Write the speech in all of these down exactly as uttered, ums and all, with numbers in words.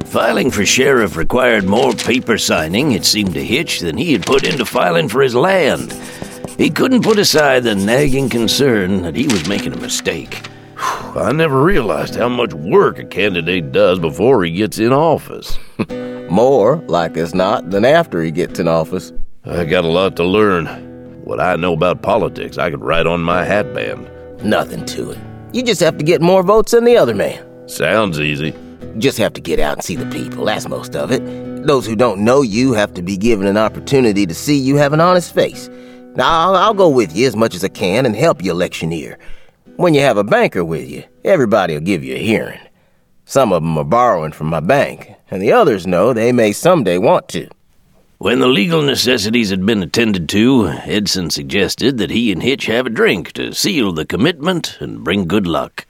Filing for sheriff required more paper signing, it seemed to Hitch, than he had put into filing for his land. He couldn't put aside the nagging concern that he was making a mistake. I never realized how much work a candidate does before he gets in office. More, like as not, than after he gets in office. I got a lot to learn. What I know about politics, I could write on my hatband. Nothing to it. You just have to get more votes than the other man. Sounds easy. You just have to get out and see the people, that's most of it. Those who don't know you have to be given an opportunity to see you have an honest face. Now, I'll, I'll go with you as much as I can and help you electioneer. When you have a banker with you, everybody will give you a hearing. Some of them are borrowing from my bank, and the others know they may someday want to. When the legal necessities had been attended to, Edson suggested that he and Hitch have a drink to seal the commitment and bring good luck.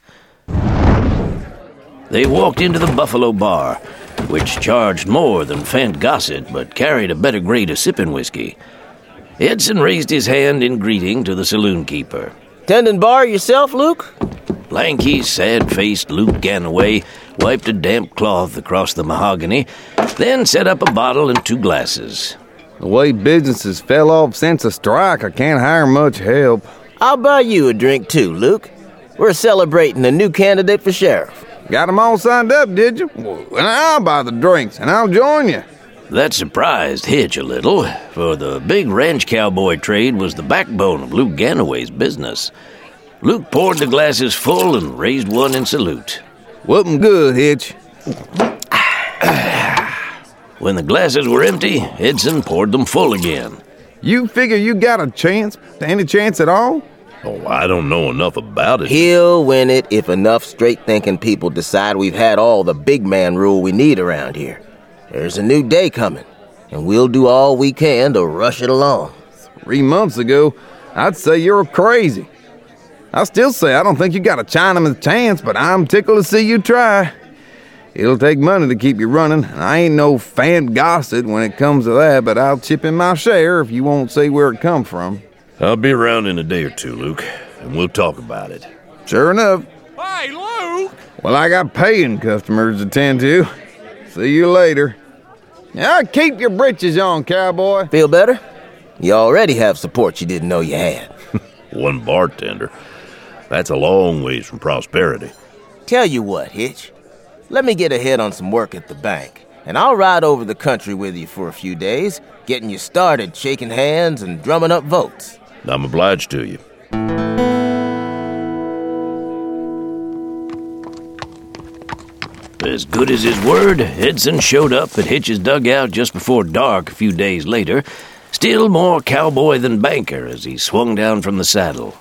They walked into the Buffalo Bar, which charged more than Fant Gossett but carried a better grade of sipping whiskey. Edson raised his hand in greeting to the saloon keeper. Tending bar yourself, Luke? Lanky, sad-faced Luke Ganaway wiped a damp cloth across the mahogany, then set up a bottle and two glasses. The way businesses fell off since the strike, I can't hire much help. I'll buy you a drink too, Luke. We're celebrating a new candidate for sheriff. Got them all signed up, did you? Well, and I'll buy the drinks, and I'll join you. That surprised Hitch a little, for the big ranch cowboy trade was the backbone of Luke Ganaway's business. Luke poured the glasses full and raised one in salute. Whoopin' good, Hitch. When the glasses were empty, Edson poured them full again. You figure you got a chance? Any chance at all? Oh, I don't know enough about it. He'll win it if enough straight-thinking people decide we've had all the big man rule we need around here. There's a new day coming, and we'll do all we can to rush it along. Three months ago, I'd say you're crazy. I still say I don't think you got a Chinaman's chance, but I'm tickled to see you try. It'll take money to keep you running, and I ain't no Fant Gossett when it comes to that, but I'll chip in my share if you won't say where it come from. I'll be around in a day or two, Luke, and we'll talk about it. Sure enough. Hey, Luke! Well, I got paying customers to tend to. See you later. Now, keep your britches on, cowboy. Feel better? You already have support you didn't know you had. One bartender. That's a long ways from prosperity. Tell you what, Hitch. Let me get ahead on some work at the bank, and I'll ride over the country with you for a few days, getting you started shaking hands and drumming up votes. I'm obliged to you. As good as his word, Edson showed up at Hitch's dugout just before dark a few days later, still more cowboy than banker as he swung down from the saddle.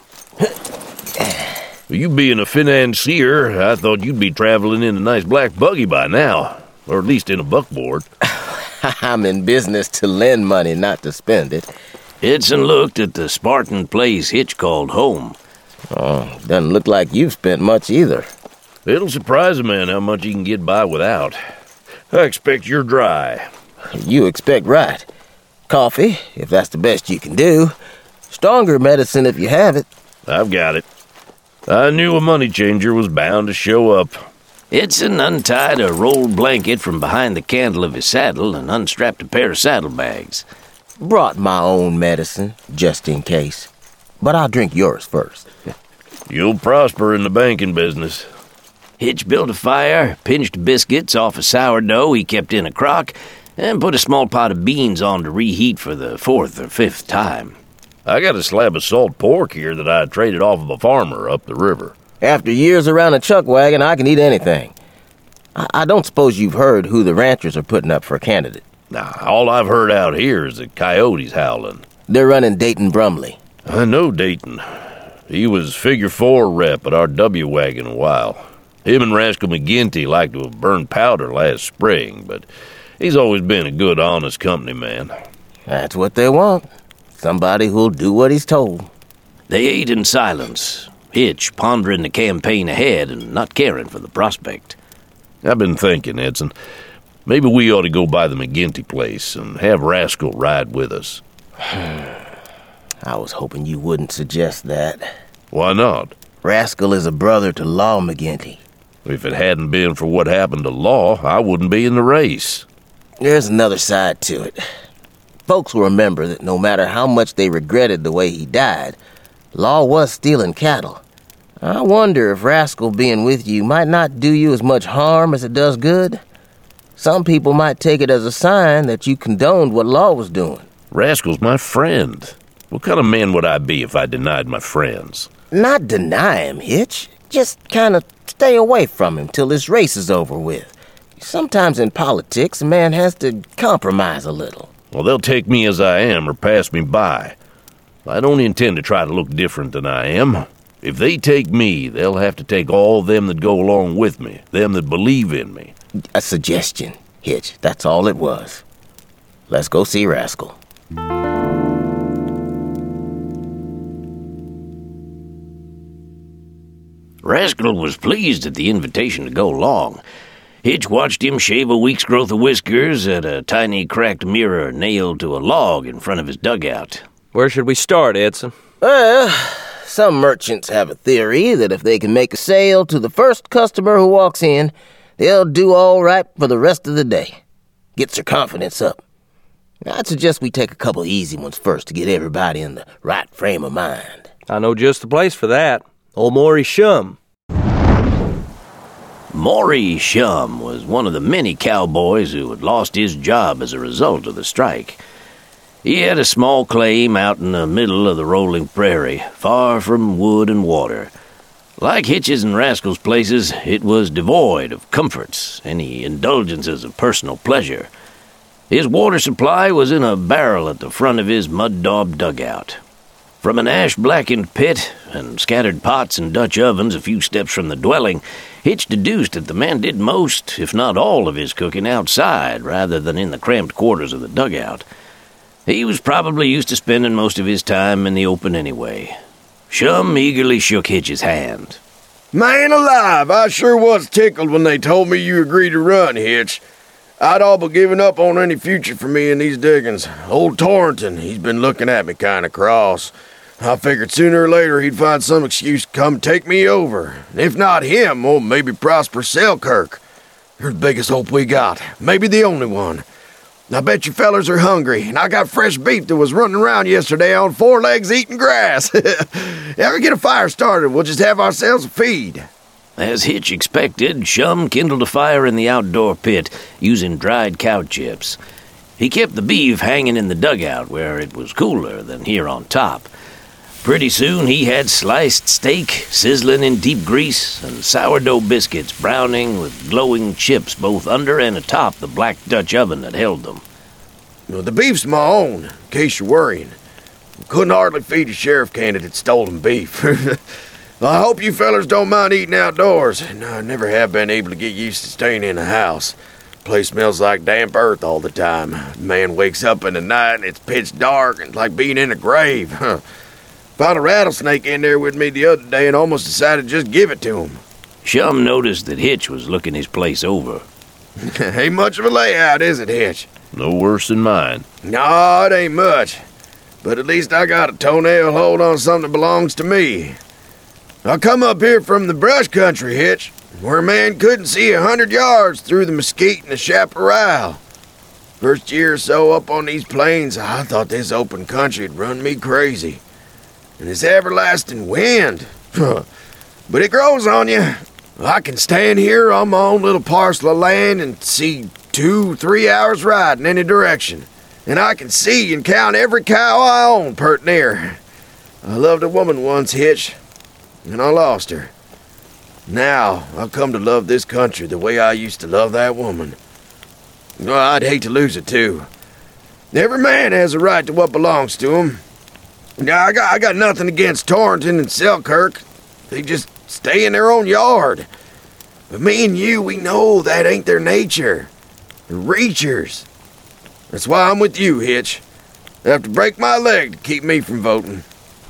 You being a financier, I thought you'd be traveling in a nice black buggy by now, or at least in a buckboard. I'm in business to lend money, not to spend it. Edson looked at the Spartan place Hitch called home. Oh, doesn't look like you've spent much either. It'll surprise a man how much he can get by without. I expect you're dry. You expect right. Coffee, if that's the best you can do. Stronger medicine if you have it. I've got it. I knew a money changer was bound to show up. Edson untied a rolled blanket from behind the cantle of his saddle and unstrapped a pair of saddlebags. Brought my own medicine, just in case. But I'll drink yours first. You'll prosper in the banking business. Hitch built a fire, pinched biscuits off a sourdough he kept in a crock, and put a small pot of beans on to reheat for the fourth or fifth time. I got a slab of salt pork here that I traded off of a farmer up the river. After years around a chuck wagon, I can eat anything. I, I don't suppose you've heard who the ranchers are putting up for a candidate. Nah, all I've heard out here is the coyotes howling. They're running Dayton Brumley. I know Dayton. He was figure four rep at our W wagon a while. Him and Rascal McGinty like to have burned powder last spring, but he's always been a good, honest company man. That's what they want. Somebody who'll do what he's told. They ate in silence, Hitch pondering the campaign ahead and not caring for the prospect. I've been thinking, Edson, maybe we ought to go by the McGinty place and have Rascal ride with us. I was hoping you wouldn't suggest that. Why not? Rascal is a brother to Law McGinty. If it hadn't been for what happened to Law, I wouldn't be in the race. There's another side to it. Folks will remember that no matter how much they regretted the way he died, Law was stealing cattle. I wonder if Rascal being with you might not do you as much harm as it does good. Some people might take it as a sign that you condoned what Law was doing. Rascal's my friend. What kind of man would I be if I denied my friends? Not deny him, Hitch. Just kind of stay away from him till this race is over with. Sometimes in politics, a man has to compromise a little. Well, they'll take me as I am or pass me by. I don't intend to try to look different than I am. If they take me, they'll have to take all them that go along with me, them that believe in me. A suggestion, Hitch. That's all it was. Let's go see Rascal. Rascal was pleased at the invitation to go along. Hitch watched him shave a week's growth of whiskers at a tiny cracked mirror nailed to a log in front of his dugout. Where should we start, Edson? Well, some merchants have a theory that if they can make a sale to the first customer who walks in, they'll do all right for the rest of the day. Gets their confidence up. I'd suggest we take a couple easy ones first to get everybody in the right frame of mind. I know just the place for that. Old Maury Shum. Maury Shum was one of the many cowboys who had lost his job as a result of the strike. He had a small claim out in the middle of the rolling prairie, far from wood and water. Like Hitch's and Rascal's places, it was devoid of comforts, any indulgences of personal pleasure. His water supply was in a barrel at the front of his mud-daubed dugout. From an ash-blackened pit and scattered pots and Dutch ovens a few steps from the dwelling, Hitch deduced that the man did most, if not all, of his cooking outside rather than in the cramped quarters of the dugout. He was probably used to spending most of his time in the open anyway. Shum eagerly shook Hitch's hand. Man alive, I sure was tickled when they told me you agreed to run, Hitch. I'd all but given up on any future for me in these diggings. Old Torrington, he's been looking at me kind of cross. I figured sooner or later he'd find some excuse to come take me over. If not him, well, maybe Prosper Selkirk. They're the biggest hope we got. Maybe the only one. I bet you fellers are hungry, and I got fresh beef that was running around yesterday on four legs eating grass. Ever get a fire started, we'll just have ourselves a feed. As Hitch expected, Shum kindled a fire in the outdoor pit using dried cow chips. He kept the beef hanging in the dugout where it was cooler than here on top. Pretty soon he had sliced steak sizzling in deep grease and sourdough biscuits browning with glowing chips both under and atop the black Dutch oven that held them. Well, the beef's my own, in case you're worrying. Couldn't hardly feed a sheriff candidate stolen beef. I hope you fellers don't mind eating outdoors. No, I never have been able to get used to staying in a house. Place smells like damp earth all the time. Man wakes up in the night and it's pitch dark and it's like being in a grave. Found a rattlesnake in there with me the other day and almost decided to just give it to him. Shum noticed that Hitch was looking his place over. Ain't much of a layout, is it, Hitch? No worse than mine. No, it ain't much. But at least I got a toenail hold on something that belongs to me. I come up here from the brush country, Hitch, where a man couldn't see a hundred yards through the mesquite and the chaparral. First year or so up on these plains, I thought this open country'd run me crazy. And this everlasting wind, but it grows on you. I can stand here on my own little parcel of land and see two, three hours ride in any direction. And I can see and count every cow I own pert near. I loved a woman once, Hitch, and I lost her. Now, I've come to love this country the way I used to love that woman. Well, I'd hate to lose it, too. Every man has a right to what belongs to him. Now, I got, I got nothing against Torrington and Selkirk. They just stay in their own yard. But me and you, we know that ain't their nature. They're reachers. That's why I'm with you, Hitch. I have to break my leg to keep me from voting.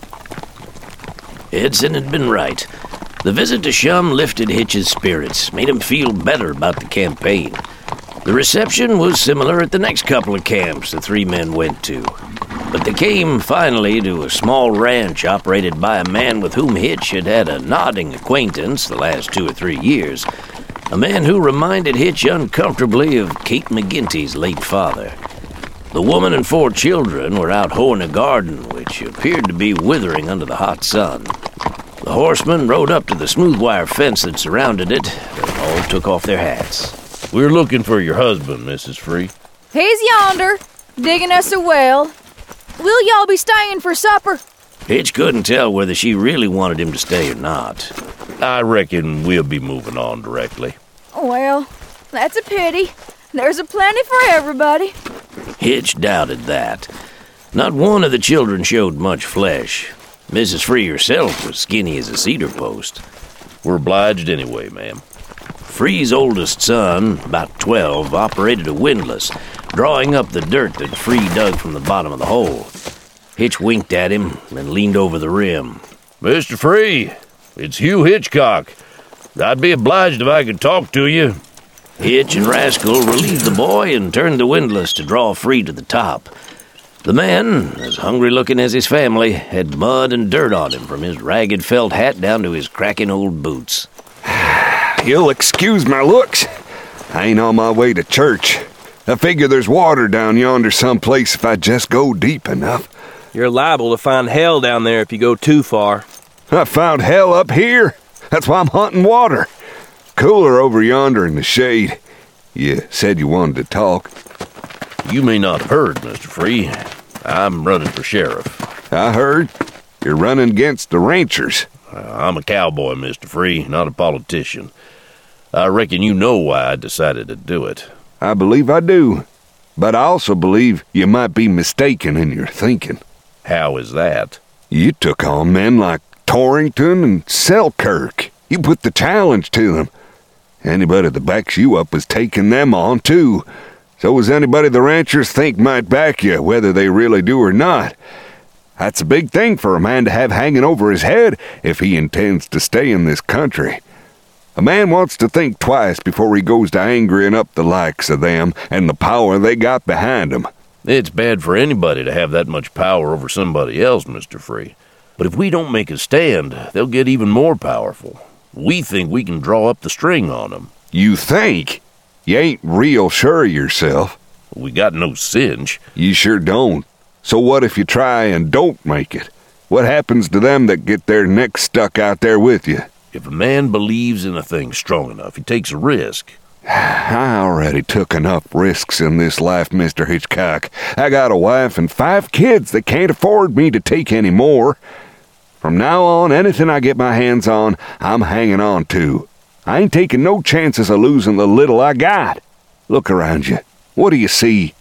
Edson had been right. The visit to Shum lifted Hitch's spirits, made him feel better about the campaign. The reception was similar at the next couple of camps the three men went to. But they came finally to a small ranch operated by a man with whom Hitch had had a nodding acquaintance the last two or three years. A man who reminded Hitch uncomfortably of Kate McGinty's late father. The woman and four children were out hoeing a garden, which appeared to be withering under the hot sun. The horsemen rode up to the smooth wire fence that surrounded it, and all took off their hats. We're looking for your husband, Missus Free. He's yonder, digging us a well. Will y'all be staying for supper? Hitch couldn't tell whether she really wanted him to stay or not. I reckon we'll be moving on directly. Well, that's a pity. There's a plenty for everybody. Hitch doubted that. Not one of the children showed much flesh. Missus Free herself was skinny as a cedar post. We're obliged anyway, ma'am. Free's oldest son, about twelve, operated a windlass, drawing up the dirt that Free dug from the bottom of the hole. Hitch winked at him and leaned over the rim. Mister Free, it's Hugh Hitchcock. I'd be obliged if I could talk to you. Hitch and Rascal relieved the boy and turned the windlass to draw Free to the top. The man, as hungry-looking as his family, had mud and dirt on him from his ragged felt hat down to his cracking old boots. You'll excuse my looks. I ain't on my way to church. I figure there's water down yonder someplace if I just go deep enough. You're liable to find hell down there if you go too far. I found hell up here. That's why I'm hunting water. Cooler over yonder in the shade. You said you wanted to talk. You may not have heard, Mister Free. I'm running for sheriff. I heard. You're running against the ranchers. Uh, I'm a cowboy, Mister Free, not a politician. I reckon you know why I decided to do it. I believe I do. But I also believe you might be mistaken in your thinking. How is that? You took on men like Torrington and Selkirk. You put the challenge to them. Anybody that backs you up is taking them on, too. So is anybody the ranchers think might back you, whether they really do or not. That's a big thing for a man to have hanging over his head if he intends to stay in this country. A man wants to think twice before he goes to angrying up the likes of them and the power they got behind them. It's bad for anybody to have that much power over somebody else, Mister Free. But if we don't make a stand, they'll get even more powerful. We think we can draw up the string on them. You think? You ain't real sure of yourself. We got no cinch. You sure don't. So what if you try and don't make it? What happens to them that get their necks stuck out there with you? If a man believes in a thing strong enough, he takes a risk. I already took enough risks in this life, Mister Hitchcock. I got a wife and five kids that can't afford me to take any more. From now on, anything I get my hands on, I'm hanging on to. I ain't taking no chances of losing the little I got. Look around you. What do you see?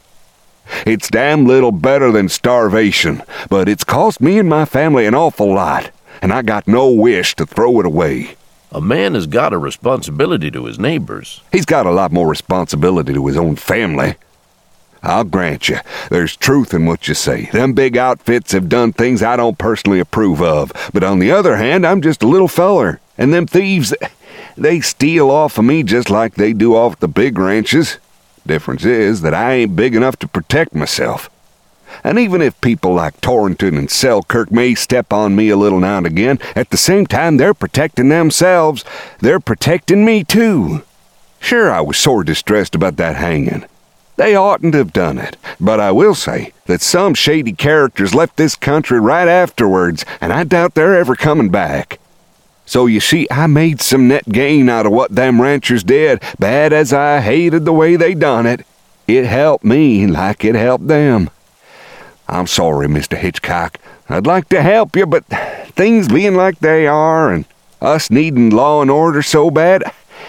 It's damn little better than starvation, but it's cost me and my family an awful lot, and I got no wish to throw it away. A man has got a responsibility to his neighbors. He's got a lot more responsibility to his own family. I'll grant you, there's truth in what you say. Them big outfits have done things I don't personally approve of, but on the other hand, I'm just a little feller, and them thieves, they steal off of me just like they do off the big ranches. Difference is that I ain't big enough to protect myself. And even if people like Torrington and Selkirk may step on me a little now and again, at the same time they're protecting themselves. They're protecting me too. Sure, I was sore distressed about that hanging. They oughtn't to have done it, but I will say that some shady characters left this country right afterwards, and I doubt they're ever coming back. So you see, I made some net gain out of what them ranchers did, bad as I hated the way they done it. It helped me like it helped them. I'm sorry, Mister Hitchcock. I'd like to help you, but things being like they are and us needing law and order so bad,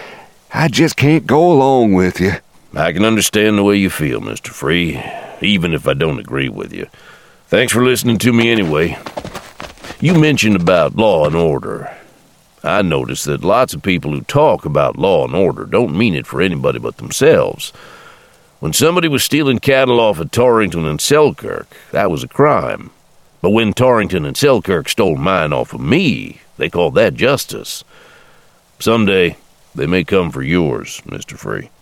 I just can't go along with you. I can understand the way you feel, Mister Free, even if I don't agree with you. Thanks for listening to me anyway. You mentioned about law and order. I notice that lots of people who talk about law and order don't mean it for anybody but themselves. When somebody was stealing cattle off of Torrington and Selkirk, that was a crime. But when Torrington and Selkirk stole mine off of me, they called that justice. Someday, they may come for yours, Mister Free.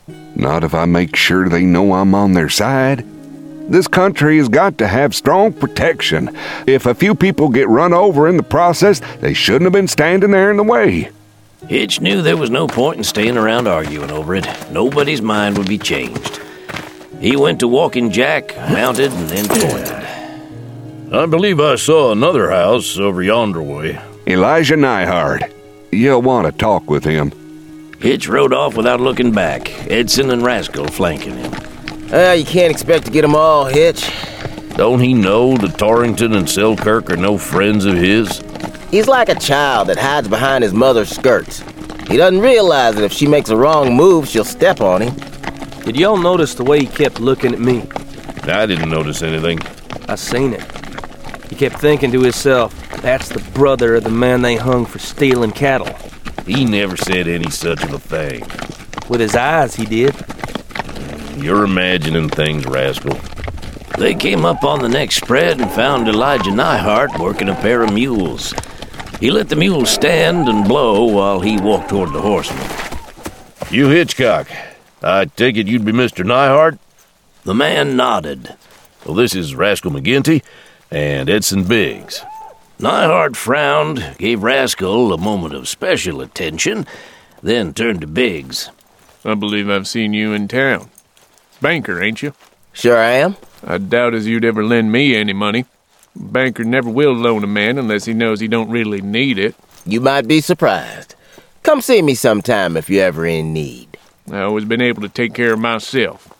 Not if I make sure they know I'm on their side. This country has got to have strong protection. If a few people get run over in the process, they shouldn't have been standing there in the way. Hitch knew there was no point in staying around arguing over it. Nobody's mind would be changed. He went to Walking Jack, mounted, and then pointed. I believe I saw another house over yonder way. Elijah Neihardt. You'll want to talk with him. Hitch rode off without looking back, Edson and Rascal flanking him. Uh, you can't expect to get them all, Hitch. Don't he know that Torrington and Selkirk are no friends of his? He's like a child that hides behind his mother's skirts. He doesn't realize that if she makes a wrong move, she'll step on him. Did y'all notice the way he kept looking at me? I didn't notice anything. I seen it. He kept thinking to himself, that's the brother of the man they hung for stealing cattle. He never said any such of a thing. With his eyes, he did. You're imagining things, Rascal. They came up on the next spread and found Elijah Neihardt working a pair of mules. He let the mules stand and blow while he walked toward the horsemen. You Hitchcock, I take it you'd be Mister Neihardt? The man nodded. Well, this is Rascal McGinty and Edson Biggs. Neihardt frowned, gave Rascal a moment of special attention, then turned to Biggs. I believe I've seen you in town. Banker, ain't you? Sure I am. I doubt as you'd ever lend me any money. Banker never will loan a man unless he knows he don't really need it. You might be surprised. Come see me sometime if you're ever in need. I always been able to take care of myself.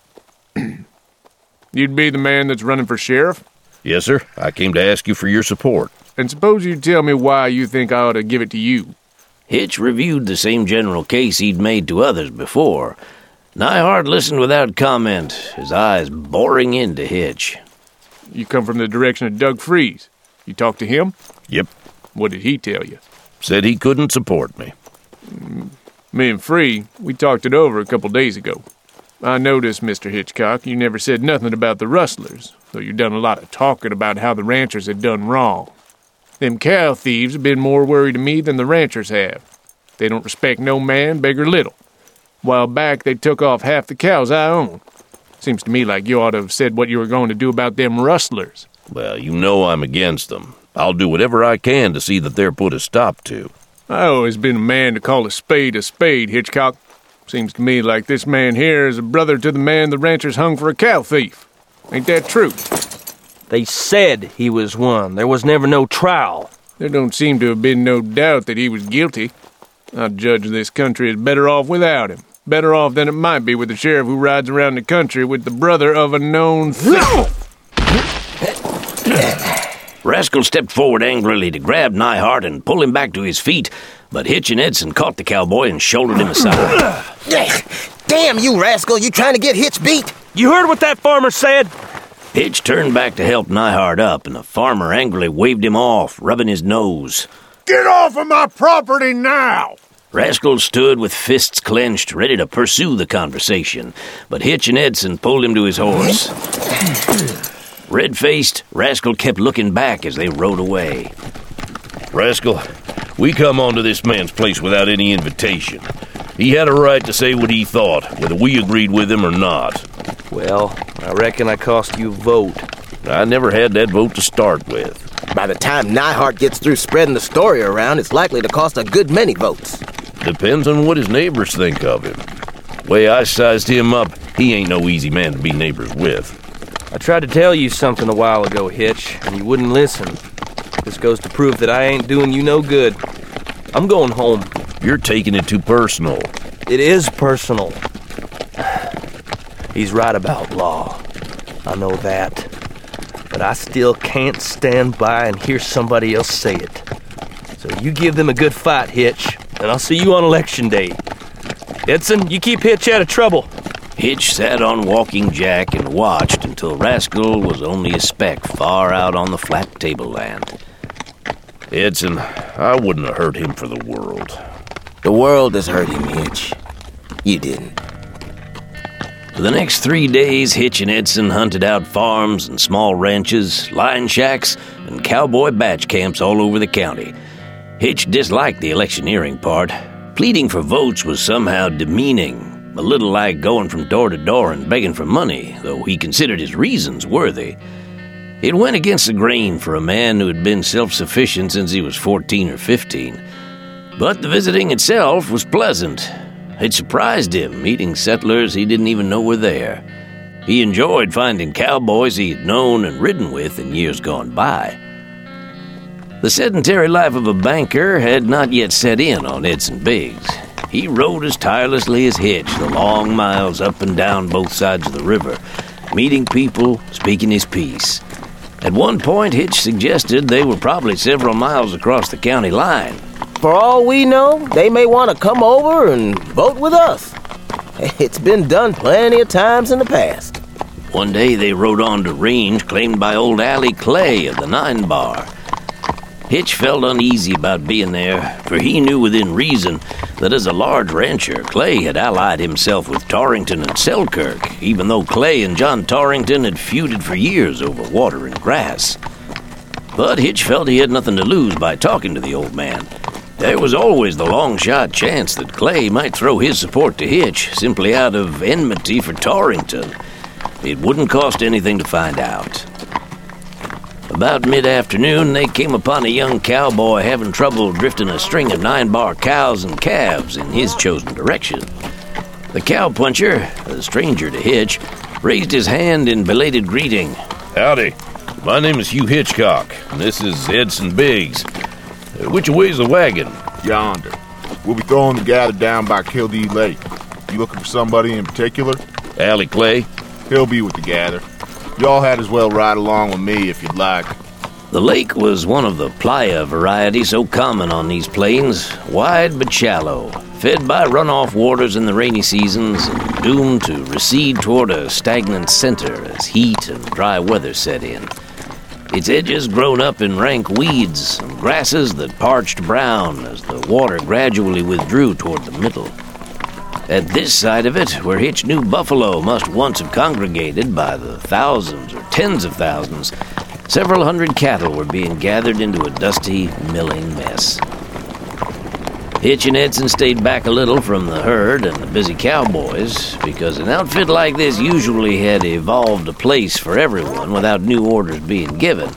You'd be the man that's running for sheriff? Yes, sir. I came to ask you for your support. And suppose you tell me why you think I ought to give it to you. Hitch reviewed the same general case he'd made to others before. Neihardt listened without comment, his eyes boring into Hitch. You come from the direction of Doug Freeze. You talked to him? Yep. What did he tell you? Said he couldn't support me. Me and Free, we talked it over a couple days ago. I noticed, Mister Hitchcock, you never said nothing about the rustlers, though you done a lot of talking about how the ranchers had done wrong. Them cow thieves have been more worried to me than the ranchers have. They don't respect no man, big or little. While back, they took off half the cows I own. Seems to me like you ought to have said what you were going to do about them rustlers. Well, you know I'm against them. I'll do whatever I can to see that they're put a stop to. I always been a man to call a spade a spade, Hitchcock. Seems to me like this man here is a brother to the man the ranchers hung for a cow thief. Ain't that true? They said he was one. There was never no trial. There don't seem to have been no doubt that he was guilty. I judge this country is better off without him. Better off than it might be with the sheriff who rides around the country with the brother of a known thief. Rascal stepped forward angrily to grab Neihardt and pull him back to his feet, but Hitch and Edson caught the cowboy and shouldered him aside. Damn you, Rascal! You trying to get Hitch beat? You heard what that farmer said? Hitch turned back to help Neihardt up, and the farmer angrily waved him off, rubbing his nose. Get off of my property now! Rascal stood with fists clenched, ready to pursue the conversation, but Hitch and Edson pulled him to his horse. Red-faced, Rascal kept looking back as they rode away. Rascal, we come onto this man's place without any invitation. He had a right to say what he thought, whether we agreed with him or not. Well, I reckon I cost you a vote. I never had that vote to start with. By the time Neihardt gets through spreading the story around, it's likely to cost a good many votes. Depends on what his neighbors think of him. Way I sized him up, he ain't no easy man to be neighbors with. I tried to tell you something a while ago, Hitch, and you wouldn't listen. This goes to prove that I ain't doing you no good. I'm going home. You're taking it too personal. It is personal. He's right about law. I know that. But I still can't stand by and hear somebody else say it. So you give them a good fight, Hitch, and I'll see you on election day. Edson, you keep Hitch out of trouble. Hitch sat on Walking Jack and watched until Rascal was only a speck far out on the flat tableland. Edson, I wouldn't have hurt him for the world. The world has hurt him, Hitch. You didn't. For the next three days, Hitch and Edson hunted out farms and small ranches, line shacks, and cowboy batch camps all over the county. Hitch disliked the electioneering part. Pleading for votes was somehow demeaning, a little like going from door to door and begging for money, though he considered his reasons worthy. It went against the grain for a man who had been self-sufficient since he was fourteen or fifteen. But the visiting itself was pleasant. It surprised him, meeting settlers he didn't even know were there. He enjoyed finding cowboys he had known and ridden with in years gone by. The sedentary life of a banker had not yet set in on Edson Biggs. He rode as tirelessly as Hitch the long miles up and down both sides of the river, meeting people, speaking his piece. At one point, Hitch suggested they were probably several miles across the county line. For all we know, they may want to come over and vote with us. It's been done plenty of times in the past. One day they rode on to range claimed by old Allie Clay of the Nine Bar. Hitch felt uneasy about being there, for he knew within reason that as a large rancher, Clay had allied himself with Torrington and Selkirk, even though Clay and John Torrington had feuded for years over water and grass. But Hitch felt he had nothing to lose by talking to the old man. There was always the long-shot chance that Clay might throw his support to Hitch simply out of enmity for Torrington. It wouldn't cost anything to find out. About mid-afternoon, they came upon a young cowboy having trouble drifting a string of nine-bar cows and calves in his chosen direction. The cowpuncher, a stranger to Hitch, raised his hand in belated greeting. Howdy. My name is Hugh Hitchcock, and this is Edson Biggs. Uh, which way's the wagon? Yonder. We'll be throwing the gather down by Kildee Lake. You looking for somebody in particular? Allie Clay. He'll be with the gather. Y'all had as well ride along with me if you'd like. The lake was one of the playa variety so common on these plains, wide but shallow, fed by runoff waters in the rainy seasons and doomed to recede toward a stagnant center as heat and dry weather set in. Its edges grown up in rank weeds and grasses that parched brown as the water gradually withdrew toward the middle. At this side of it, where Hitch knew buffalo must once have congregated by the thousands or tens of thousands, several hundred cattle were being gathered into a dusty, milling mess. Hitch and Edson stayed back a little from the herd and the busy cowboys, because an outfit like this usually had evolved a place for everyone without new orders being given.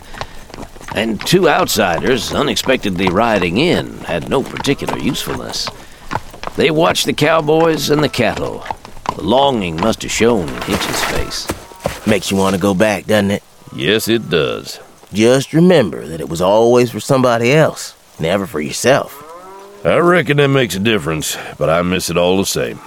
And two outsiders, unexpectedly riding in, had no particular usefulness. They watched the cowboys and the cattle. The longing must have shown in Hitch's face. Makes you want to go back, doesn't it? Yes, it does. Just remember that it was always for somebody else, never for yourself. I reckon that makes a difference, but I miss it all the same.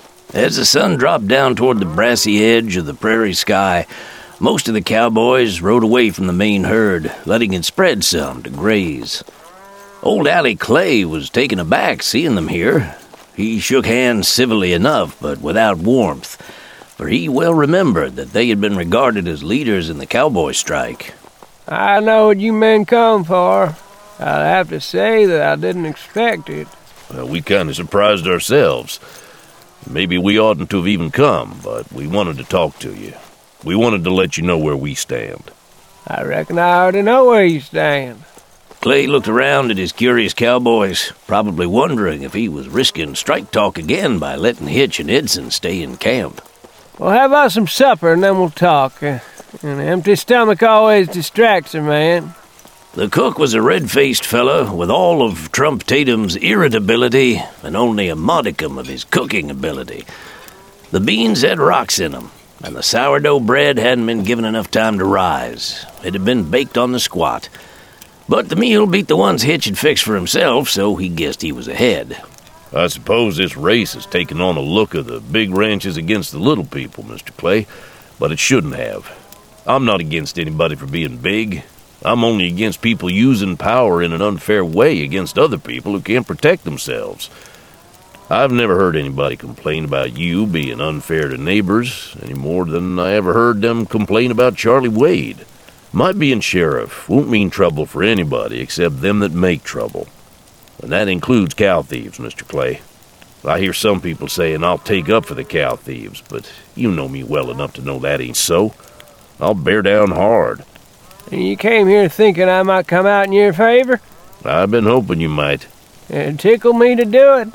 As the sun dropped down toward the brassy edge of the prairie sky, most of the cowboys rode away from the main herd, letting it spread some to graze. Old Allie Clay was taken aback seeing them here. He shook hands civilly enough, but without warmth, for he well remembered that they had been regarded as leaders in the cowboy strike. I know what you men come for. I'd have to say that I didn't expect it. Well, we kind of surprised ourselves. Maybe we oughtn't to have even come, but we wanted to talk to you. We wanted to let you know where we stand. I reckon I already know where you stand. Clay looked around at his curious cowboys, probably wondering if he was risking strike talk again by letting Hitch and Edson stay in camp. We'll have us some supper and then we'll talk. Uh, an empty stomach always distracts a man. The cook was a red-faced fellow with all of Trump Tatum's irritability and only a modicum of his cooking ability. The beans had rocks in them, and the sourdough bread hadn't been given enough time to rise. It had been baked on the squat. But the meal beat the ones Hitch had fixed for himself, so he guessed he was ahead. I suppose this race has taken on a look of the big ranches against the little people, Mister Clay, but it shouldn't have. I'm not against anybody for being big. I'm only against people using power in an unfair way against other people who can't protect themselves. I've never heard anybody complain about you being unfair to neighbors any more than I ever heard them complain about Charlie Wade. My being sheriff won't mean trouble for anybody except them that make trouble. And that includes cow thieves, Mister Clay. I hear some people saying I'll take up for the cow thieves, but you know me well enough to know that ain't so. I'll bear down hard. And you came here thinking I might come out in your favor? I've been hoping you might. It tickled me to do it.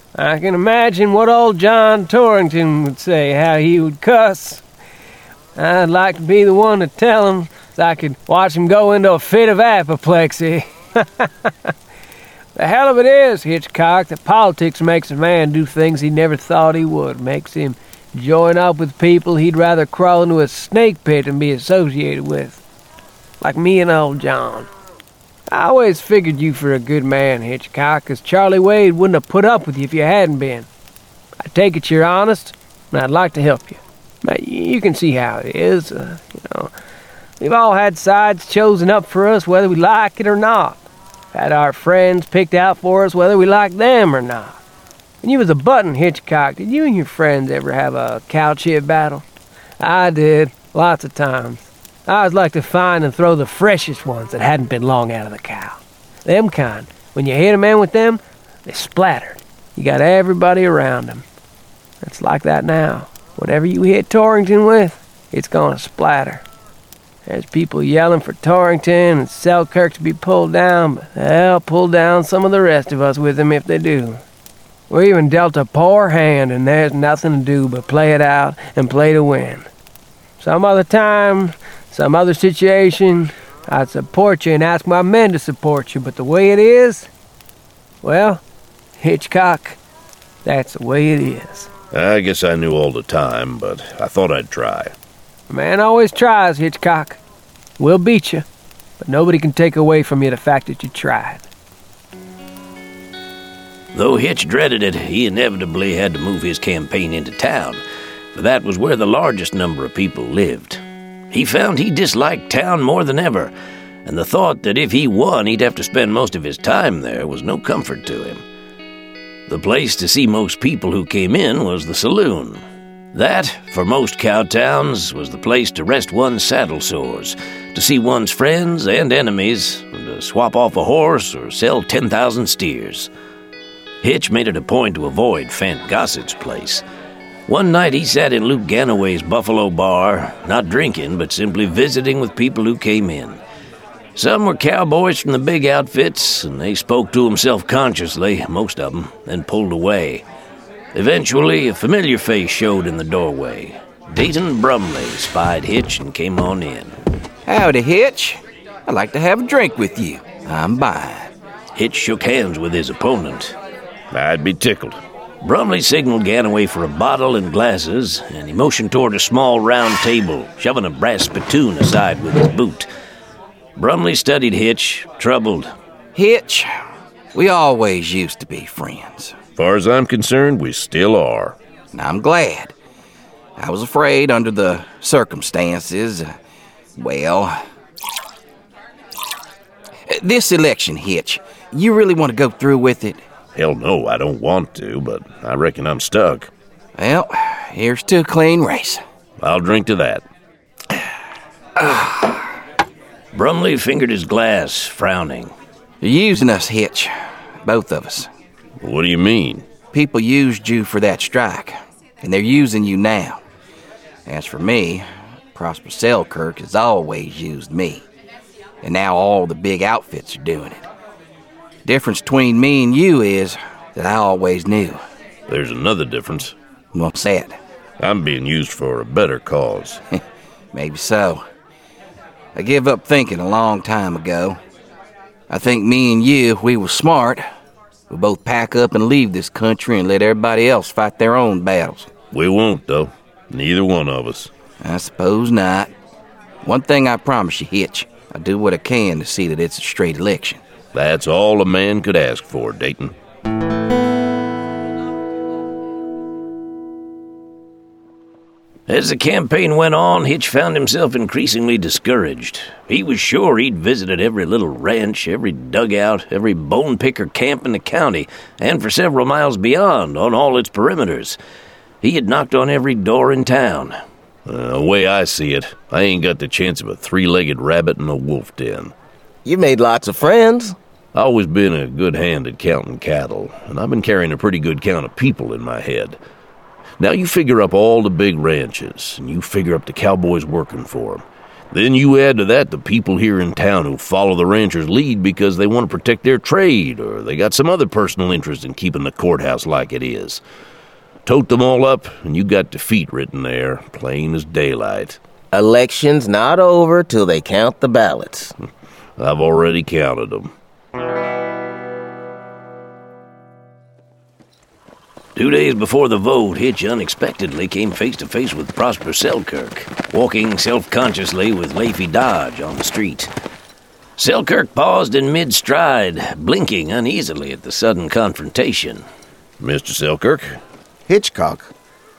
I can imagine what old John Torrington would say, how he would cuss. I'd like to be the one to tell him, so I could watch him go into a fit of apoplexy. The hell of it is, Hitchcock, that politics makes a man do things he never thought he would. Makes him join up with people he'd rather crawl into a snake pit and be associated with. Like me and old John. I always figured you for a good man, Hitchcock, 'cause Charlie Wade wouldn't have put up with you if you hadn't been. I take it you're honest, and I'd like to help you. But you can see how it is, uh, you know. We've all had sides chosen up for us whether we like it or not. Had our friends picked out for us whether we like them or not. When you was a button, Hitchcock, did you and your friends ever have a cow-chip battle? I did, lots of times. I always like to find and throw the freshest ones that hadn't been long out of the cow. Them kind, when you hit a man with them, they splattered. You got everybody around them. It's like that now. Whatever you hit Torrington with, it's gonna splatter. There's people yelling for Torrington and Selkirk to be pulled down, but they'll pull down some of the rest of us with him if they do. We're even dealt a poor hand, and there's nothing to do but play it out and play to win. Some other time, some other situation, I'd support you and ask my men to support you, but the way it is, well, Hitchcock, that's the way it is. I guess I knew all the time, but I thought I'd try. A man always tries, Hitchcock. We'll beat you, but nobody can take away from you the fact that you tried. Though Hitch dreaded it, he inevitably had to move his campaign into town, for that was where the largest number of people lived. He found he disliked town more than ever, and the thought that if he won he'd have to spend most of his time there was no comfort to him. The place to see most people who came in was the saloon. That, for most cow towns, was the place to rest one's saddle sores, to see one's friends and enemies, and to swap off a horse or sell ten thousand steers. Hitch made it a point to avoid Fant Gossett's place. One night he sat in Luke Ganaway's Buffalo Bar, not drinking, but simply visiting with people who came in. Some were cowboys from the big outfits, and they spoke to him self-consciously, most of them, then pulled away. Eventually, a familiar face showed in the doorway. Dayton Brumley spied Hitch and came on in. Howdy, Hitch. I'd like to have a drink with you. I'm buying. Hitch shook hands with his opponent. I'd be tickled. Brumley signaled Ganaway for a bottle and glasses, and he motioned toward a small round table, shoving a brass spittoon aside with his boot. Brumley studied Hitch, troubled. Hitch, we always used to be friends. As far as I'm concerned, we still are. And I'm glad. I was afraid under the circumstances. Well, this election, Hitch, you really want to go through with it? Hell no, I don't want to, but I reckon I'm stuck. Well, here's to a clean race. I'll drink to that. Brumley fingered his glass, frowning. You're using us, Hitch. Both of us. What do you mean? People used you for that strike, and they're using you now. As for me, Prosper Selkirk has always used me. And now all the big outfits are doing it. Difference between me and you is that I always knew. There's another difference. What's that? I'm being used for a better cause. Maybe so. I gave up thinking a long time ago. I think me and you, if we were smart, we'll both pack up and leave this country and let everybody else fight their own battles. We won't, though. Neither one of us. I suppose not. One thing I promise you, Hitch. I'll do what I can to see that it's a straight election. That's all a man could ask for, Dayton. As the campaign went on, Hitch found himself increasingly discouraged. He was sure he'd visited every little ranch, every dugout, every bone-picker camp in the county, and for several miles beyond, on all its perimeters. He had knocked on every door in town. Uh, the way I see it, I ain't got the chance of a three-legged rabbit in a wolf den. You made lots of friends. I've always been a good hand at counting cattle, and I've been carrying a pretty good count of people in my head. Now you figure up all the big ranches, and you figure up the cowboys working for them. Then you add to that the people here in town who follow the rancher's lead because they want to protect their trade, or they got some other personal interest in keeping the courthouse like it is. Tote them all up, and you got defeat written there, plain as daylight. Election's not over till they count the ballots. I've already counted them. Two days before the vote, Hitch unexpectedly came face to face with Prosper Selkirk, walking self-consciously with Leafy Dodge on the street. Selkirk paused in mid-stride, blinking uneasily at the sudden confrontation. Mister Selkirk? Hitchcock.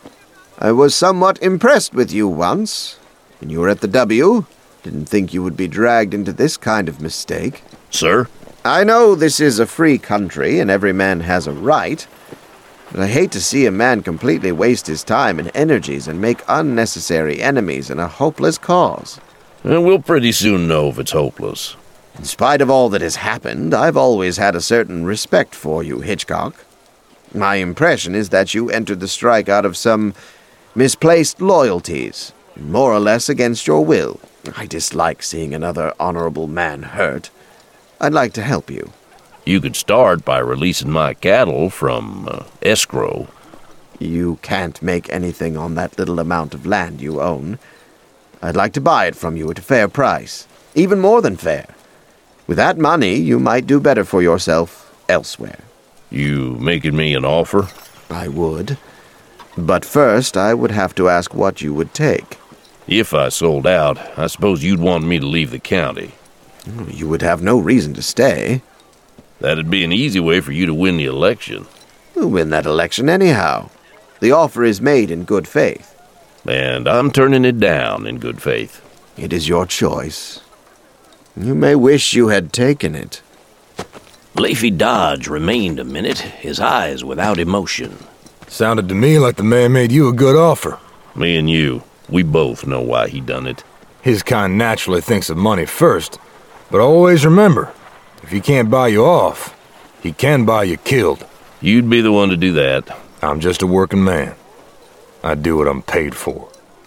I was somewhat impressed with you once, when you were at the W. Didn't think you would be dragged into this kind of mistake. Sir? I know this is a free country and every man has a right, but I hate to see a man completely waste his time and energies and make unnecessary enemies in a hopeless cause. And we'll pretty soon know if it's hopeless. In spite of all that has happened, I've always had a certain respect for you, Hitchcock. My impression is that you entered the strike out of some misplaced loyalties, more or less against your will. I dislike seeing another honorable man hurt. I'd like to help you. You could start by releasing my cattle from uh, escrow. You can't make anything on that little amount of land you own. I'd like to buy it from you at a fair price, even more than fair. With that money, you might do better for yourself elsewhere. You making me an offer? I would. But first, I would have to ask what you would take. If I sold out, I suppose you'd want me to leave the county. You would have no reason to stay. That'd be an easy way for you to win the election. We'll win that election anyhow. The offer is made in good faith. And I'm turning it down in good faith. It is your choice. You may wish you had taken it. Leafy Dodge remained a minute, his eyes without emotion. Sounded to me like the man made you a good offer. Me and you, we both know why he done it. His kind naturally thinks of money first, but always remember, if he can't buy you off, he can buy you killed. You'd be the one to do that. I'm just a working man. I do what I'm paid for.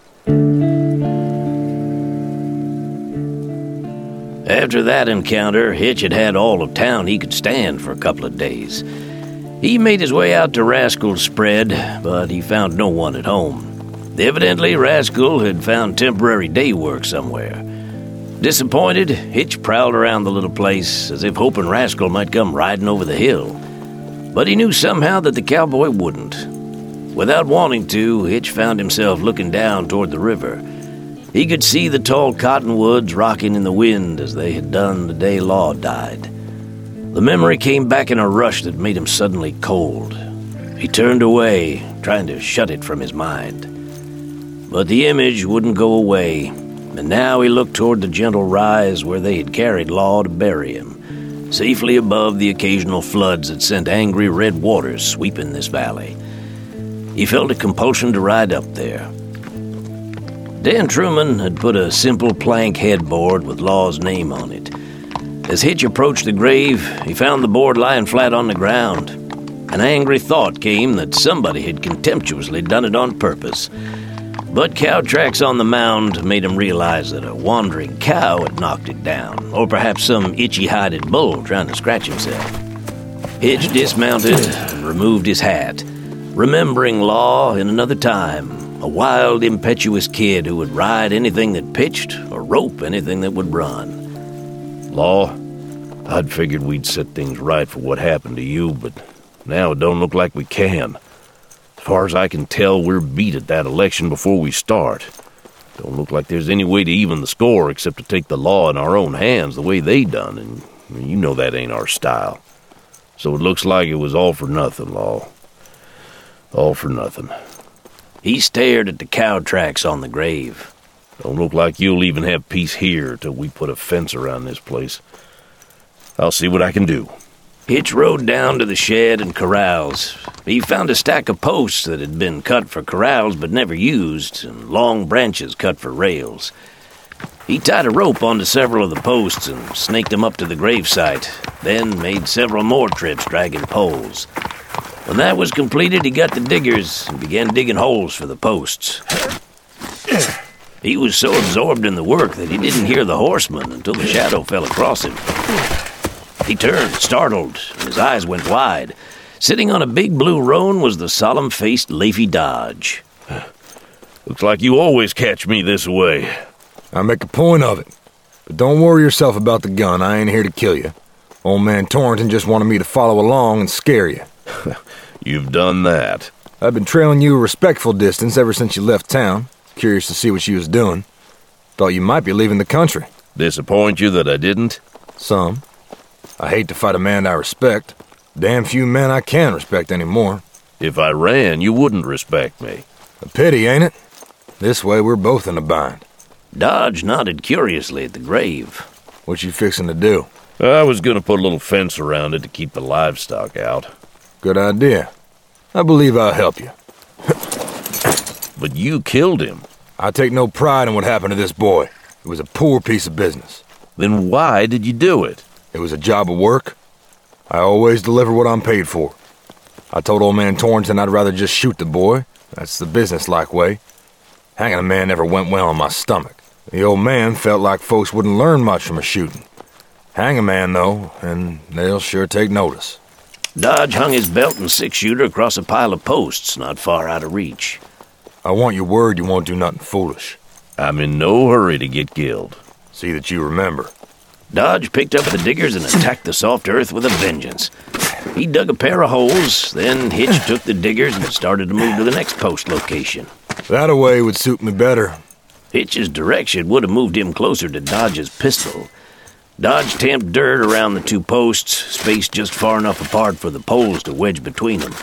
After that encounter, Hitch had had all of town he could stand for a couple of days. He made his way out to Rascal's spread, but he found no one at home. Evidently, Rascal had found temporary day work somewhere. Disappointed, Hitch prowled around the little place as if hoping Rascal might come riding over the hill. But he knew somehow that the cowboy wouldn't. Without wanting to, Hitch found himself looking down toward the river. He could see the tall cottonwoods rocking in the wind as they had done the day Law died. The memory came back in a rush that made him suddenly cold. He turned away, trying to shut it from his mind. But the image wouldn't go away, and now he looked toward the gentle rise where they had carried Law to bury him, safely above the occasional floods that sent angry red waters sweeping this valley. He felt a compulsion to ride up there. Dan Truman had put a simple plank headboard with Law's name on it. As Hitch approached the grave, he found the board lying flat on the ground. An angry thought came that somebody had contemptuously done it on purpose. But cow tracks on the mound made him realize that a wandering cow had knocked it down, or perhaps some itchy-hided bull trying to scratch himself. Hitch dismounted and removed his hat, remembering Law in another time, a wild, impetuous kid who would ride anything that pitched or rope anything that would run. Law, I'd figured we'd set things right for what happened to you, but now it don't look like we can. As far as I can tell, we're beat at that election before we start. Don't look like there's any way to even the score except to take the law in our own hands the way they done, and you know that ain't our style. So it looks like it was all for nothing, Law. All for nothing. He stared at the cow tracks on the grave. Don't look like you'll even have peace here till we put a fence around this place. I'll see what I can do. Hitch rode down to the shed and corrals. He found a stack of posts that had been cut for corrals but never used, and long branches cut for rails. He tied a rope onto several of the posts and snaked them up to the gravesite, then made several more trips dragging poles. When that was completed, he got the diggers and began digging holes for the posts. He was so absorbed in the work that he didn't hear the horseman until the shadow fell across him. He turned, startled, and his eyes went wide. Sitting on a big blue roan was the solemn-faced Leafy Dodge. Looks like you always catch me this way. I make a point of it. But don't worry yourself about the gun. I ain't here to kill you. Old man Torrington just wanted me to follow along and scare you. You've done that. I've been trailing you a respectful distance ever since you left town. Curious to see what you was doing. Thought you might be leaving the country. Disappoint you that I didn't? Some. I hate to fight a man I respect. Damn few men I can respect anymore. If I ran, you wouldn't respect me. A pity, ain't it? This way we're both in a bind. Dodge nodded curiously at the grave. What you fixing to do? I was gonna put a little fence around it to keep the livestock out. Good idea. I believe I'll help you. But you killed him. I take no pride in what happened to this boy. It was a poor piece of business. Then why did you do it? It was a job of work. I always deliver what I'm paid for. I told old man Torrington I'd rather just shoot the boy. That's the business-like way. Hanging a man never went well on my stomach. The old man felt like folks wouldn't learn much from a shooting. Hang a man, though, and they'll sure take notice. Dodge hung his belt and six-shooter across a pile of posts not far out of reach. I want your word you won't do nothing foolish. I'm in no hurry to get killed. See that you remember. Dodge picked up the diggers and attacked the soft earth with a vengeance. He dug a pair of holes, then Hitch took the diggers and started to move to the next post location. That-a-way would suit me better. Hitch's direction would have moved him closer to Dodge's pistol. Dodge tamped dirt around the two posts, spaced just far enough apart for the poles to wedge between them.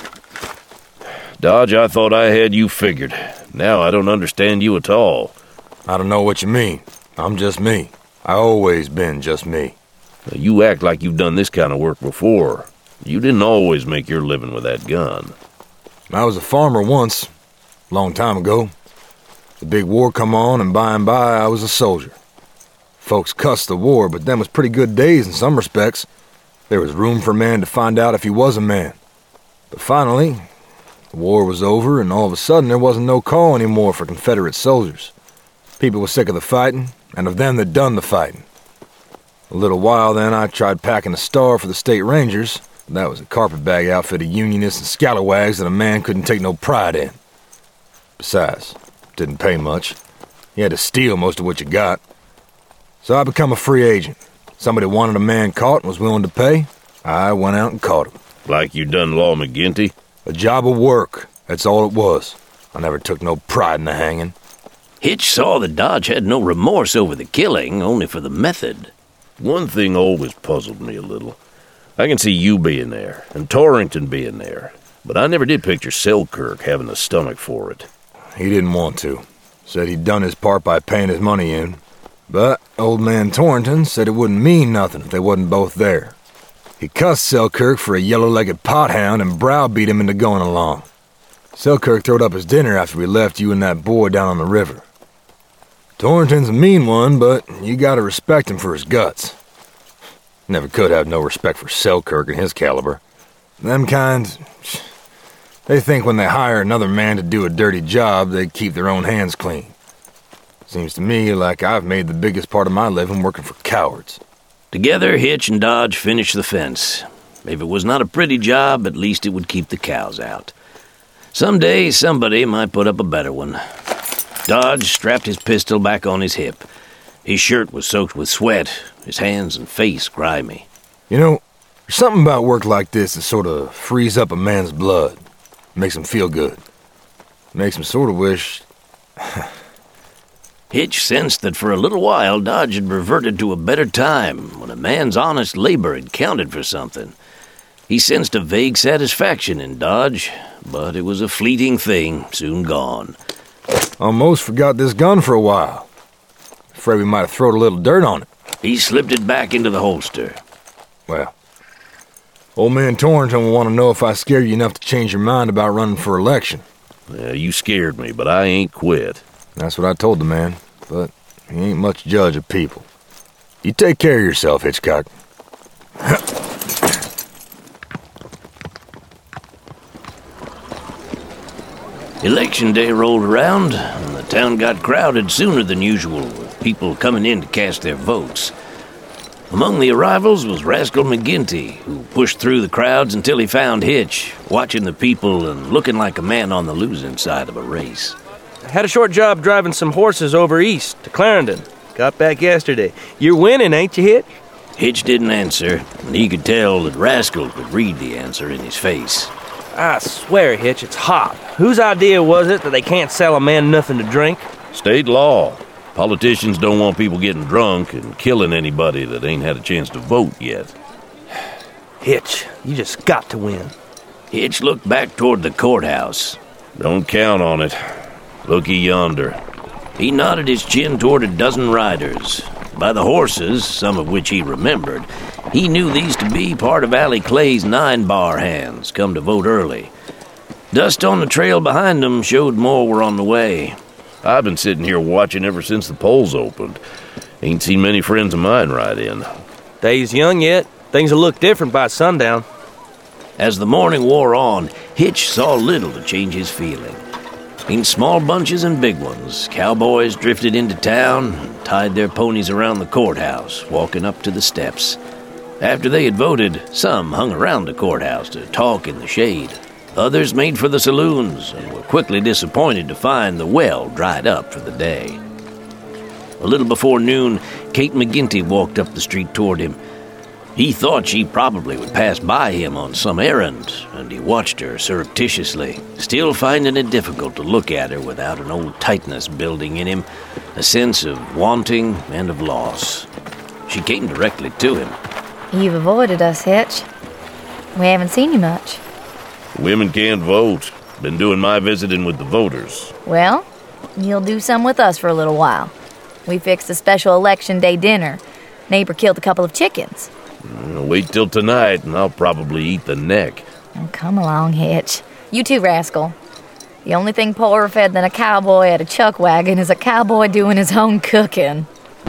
Dodge, I thought I had you figured. Now I don't understand you at all. I don't know what you mean. I'm just me. I always been just me. Now, you act like you've done this kind of work before. You didn't always make your living with that gun. I was a farmer once, long time ago. The big war come on, and by and by I was a soldier. Folks cussed the war, but them was pretty good days in some respects. There was room for a man to find out if he was a man. But finally, the war was over, and all of a sudden there wasn't no call anymore for Confederate soldiers. People were sick of the fighting, and of them that done the fighting. A little while then I tried packing a star for the state rangers. That was a carpetbag outfit of unionists and scalawags that a man couldn't take no pride in. Besides, it didn't pay much. You had to steal most of what you got. So I become a free agent. Somebody wanted a man caught and was willing to pay. I went out and caught him. Like you done Law McGinty? A job of work. That's all it was. I never took no pride in the hanging. Hitch saw that Dodge had no remorse over the killing, only for the method. One thing always puzzled me a little. I can see you being there, and Torrington being there, but I never did picture Selkirk having the stomach for it. He didn't want to. Said he'd done his part by paying his money in. But old man Torrington said it wouldn't mean nothing if they wasn't both there. He cussed Selkirk for a yellow-legged pothound and browbeat him into going along. Selkirk throwed up his dinner after we left you and that boy down on the river. Torrington's a mean one, but you gotta respect him for his guts. Never could have no respect for Selkirk and his caliber. Them kind, they think when they hire another man to do a dirty job, they keep their own hands clean. Seems to me like I've made the biggest part of my living working for cowards. Together, Hitch and Dodge finished the fence. If it was not a pretty job, at least it would keep the cows out. Someday, somebody might put up a better one. Dodge strapped his pistol back on his hip. His shirt was soaked with sweat, his hands and face grimy. You know, there's something about work like this that sort of frees up a man's blood. Makes him feel good. Makes him sort of wish... Hitch sensed that for a little while Dodge had reverted to a better time, when a man's honest labor had counted for something. He sensed a vague satisfaction in Dodge, but it was a fleeting thing, soon gone. Almost forgot this gun for a while. Afraid we might have thrown a little dirt on it. He slipped it back into the holster. Well, old man Torrington will want to know if I scared you enough to change your mind about running for election. Yeah, you scared me, but I ain't quit. That's what I told the man, but he ain't much judge of people. You take care of yourself, Hitchcock. Election day rolled around, and the town got crowded sooner than usual, with people coming in to cast their votes. Among the arrivals was Rascal McGinty, who pushed through the crowds until he found Hitch, watching the people and looking like a man on the losing side of a race. I had a short job driving some horses over east to Clarendon. Got back yesterday. You're winning, ain't you, Hitch? Hitch didn't answer, and he could tell that Rascal could read the answer in his face. I swear, Hitch, it's hot. Whose idea was it that they can't sell a man nothing to drink? State law. Politicians don't want people getting drunk and killing anybody that ain't had a chance to vote yet. Hitch, you just got to win. Hitch looked back toward the courthouse. Don't count on it. Looky yonder. He nodded his chin toward a dozen riders. By the horses, some of which he remembered, he knew these to be part of Allie Clay's nine-bar hands, come to vote early. Dust on the trail behind them showed more were on the way. I've been sitting here watching ever since the polls opened. Ain't seen many friends of mine ride in. Day's young yet. Things will look different by sundown. As the morning wore on, Hitch saw little to change his feeling. In small bunches and big ones, cowboys drifted into town and tied their ponies around the courthouse, walking up to the steps. After they had voted, some hung around the courthouse to talk in the shade. Others made for the saloons and were quickly disappointed to find the well dried up for the day. A little before noon, Kate McGinty walked up the street toward him. He thought she probably would pass by him on some errand, and he watched her surreptitiously, still finding it difficult to look at her without an old tightness building in him, a sense of wanting and of loss. She came directly to him. You've avoided us, Hitch. We haven't seen you much. Women can't vote. Been doing my visiting with the voters. Well, you'll do some with us for a little while. We fixed a special election day dinner. Neighbor killed a couple of chickens. I'll wait till tonight, and I'll probably eat the neck. Oh, come along, Hitch. You too, Rascal. The only thing poorer fed than a cowboy at a chuck wagon is a cowboy doing his own cooking.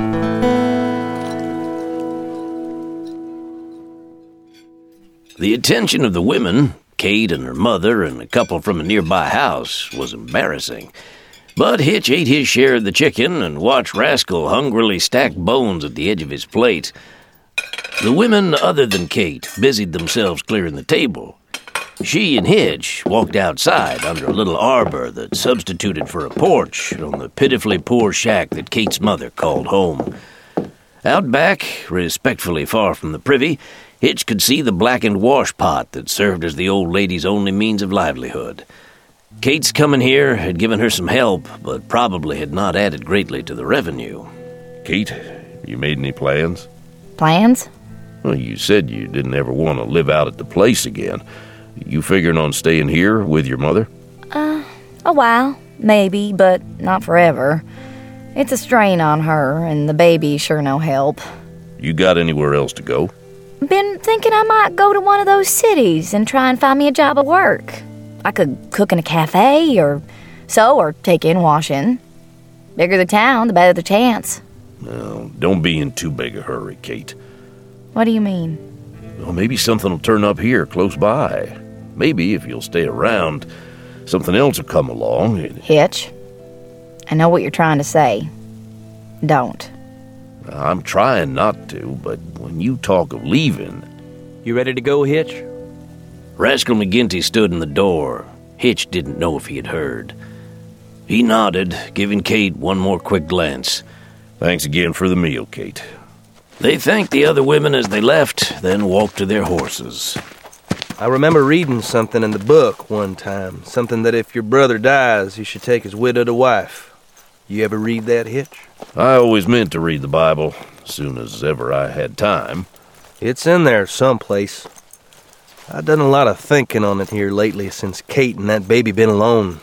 The attention of the women, Kate and her mother and a couple from a nearby house, was embarrassing. But Hitch ate his share of the chicken and watched Rascal hungrily stack bones at the edge of his plate. The women, other than Kate, busied themselves clearing the table. She and Hitch walked outside under a little arbor that substituted for a porch on the pitifully poor shack that Kate's mother called home. Out back, respectfully far from the privy, Hitch could see the blackened wash pot that served as the old lady's only means of livelihood. Kate's coming here had given her some help, but probably had not added greatly to the revenue. Kate, you made any plans? Plans? Well, you said you didn't ever want to live out at the place again. You figuring on staying here with your mother? Uh, a while, maybe, but not forever. It's a strain on her, and the baby's sure no help. You got anywhere else to go? Been thinking I might go to one of those cities and try and find me a job at work. I could cook in a cafe, or sew, or take in washing. Bigger the town, the better the chance. Well, don't be in too big a hurry, Kate. What do you mean? Well, maybe something will turn up here, close by. Maybe, if you'll stay around, something else will come along. Hitch, I know what you're trying to say. Don't. I'm trying not to, but when you talk of leaving... You ready to go, Hitch? Rascal McGinty stood in the door. Hitch didn't know if he had heard. He nodded, giving Kate one more quick glance. Thanks again for the meal, Kate. They thanked the other women as they left, then walked to their horses. I remember reading something in the book one time, something that if your brother dies, you should take his widowed wife. You ever read that, Hitch? I always meant to read the Bible, as soon as ever I had time. It's in there someplace. I've done a lot of thinking on it here lately since Kate and that baby been alone.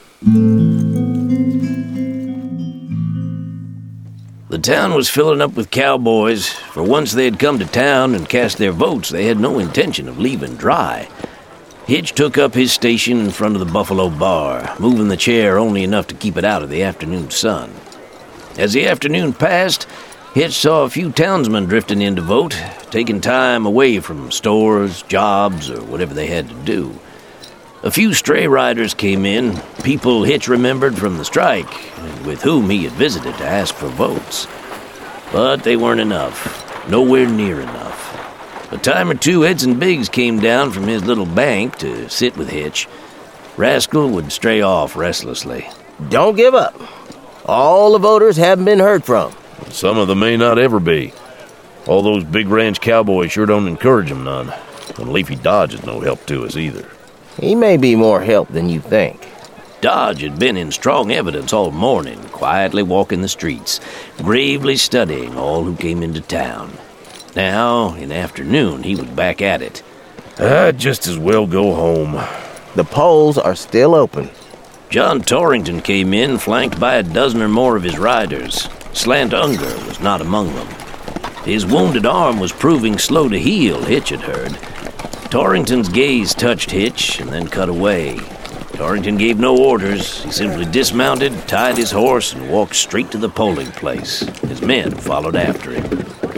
The town was filling up with cowboys, for once they had come to town and cast their votes, they had no intention of leaving dry. Hitch took up his station in front of the Buffalo Bar, moving the chair only enough to keep it out of the afternoon sun. As the afternoon passed, Hitch saw a few townsmen drifting in to vote, taking time away from stores, jobs, or whatever they had to do. A few stray riders came in, people Hitch remembered from the strike, and with whom he had visited to ask for votes. But they weren't enough, nowhere near enough. A time or two, Edson Biggs came down from his little bank to sit with Hitch. Rascal would stray off restlessly. Don't give up. All the voters haven't been heard from. Some of them may not ever be. All those big ranch cowboys sure don't encourage them none. And Leafy Dodge is no help to us either. He may be more help than you think. Dodge had been in strong evidence all morning, quietly walking the streets, gravely studying all who came into town. Now, in afternoon, he was back at it. I'd just as well go home. The polls are still open. John Torrington came in, flanked by a dozen or more of his riders. Slant Unger was not among them. His wounded arm was proving slow to heal, Hitch had heard. Torrington's gaze touched Hitch and then cut away. Torrington gave no orders. He simply dismounted, tied his horse, and walked straight to the polling place. His men followed after him.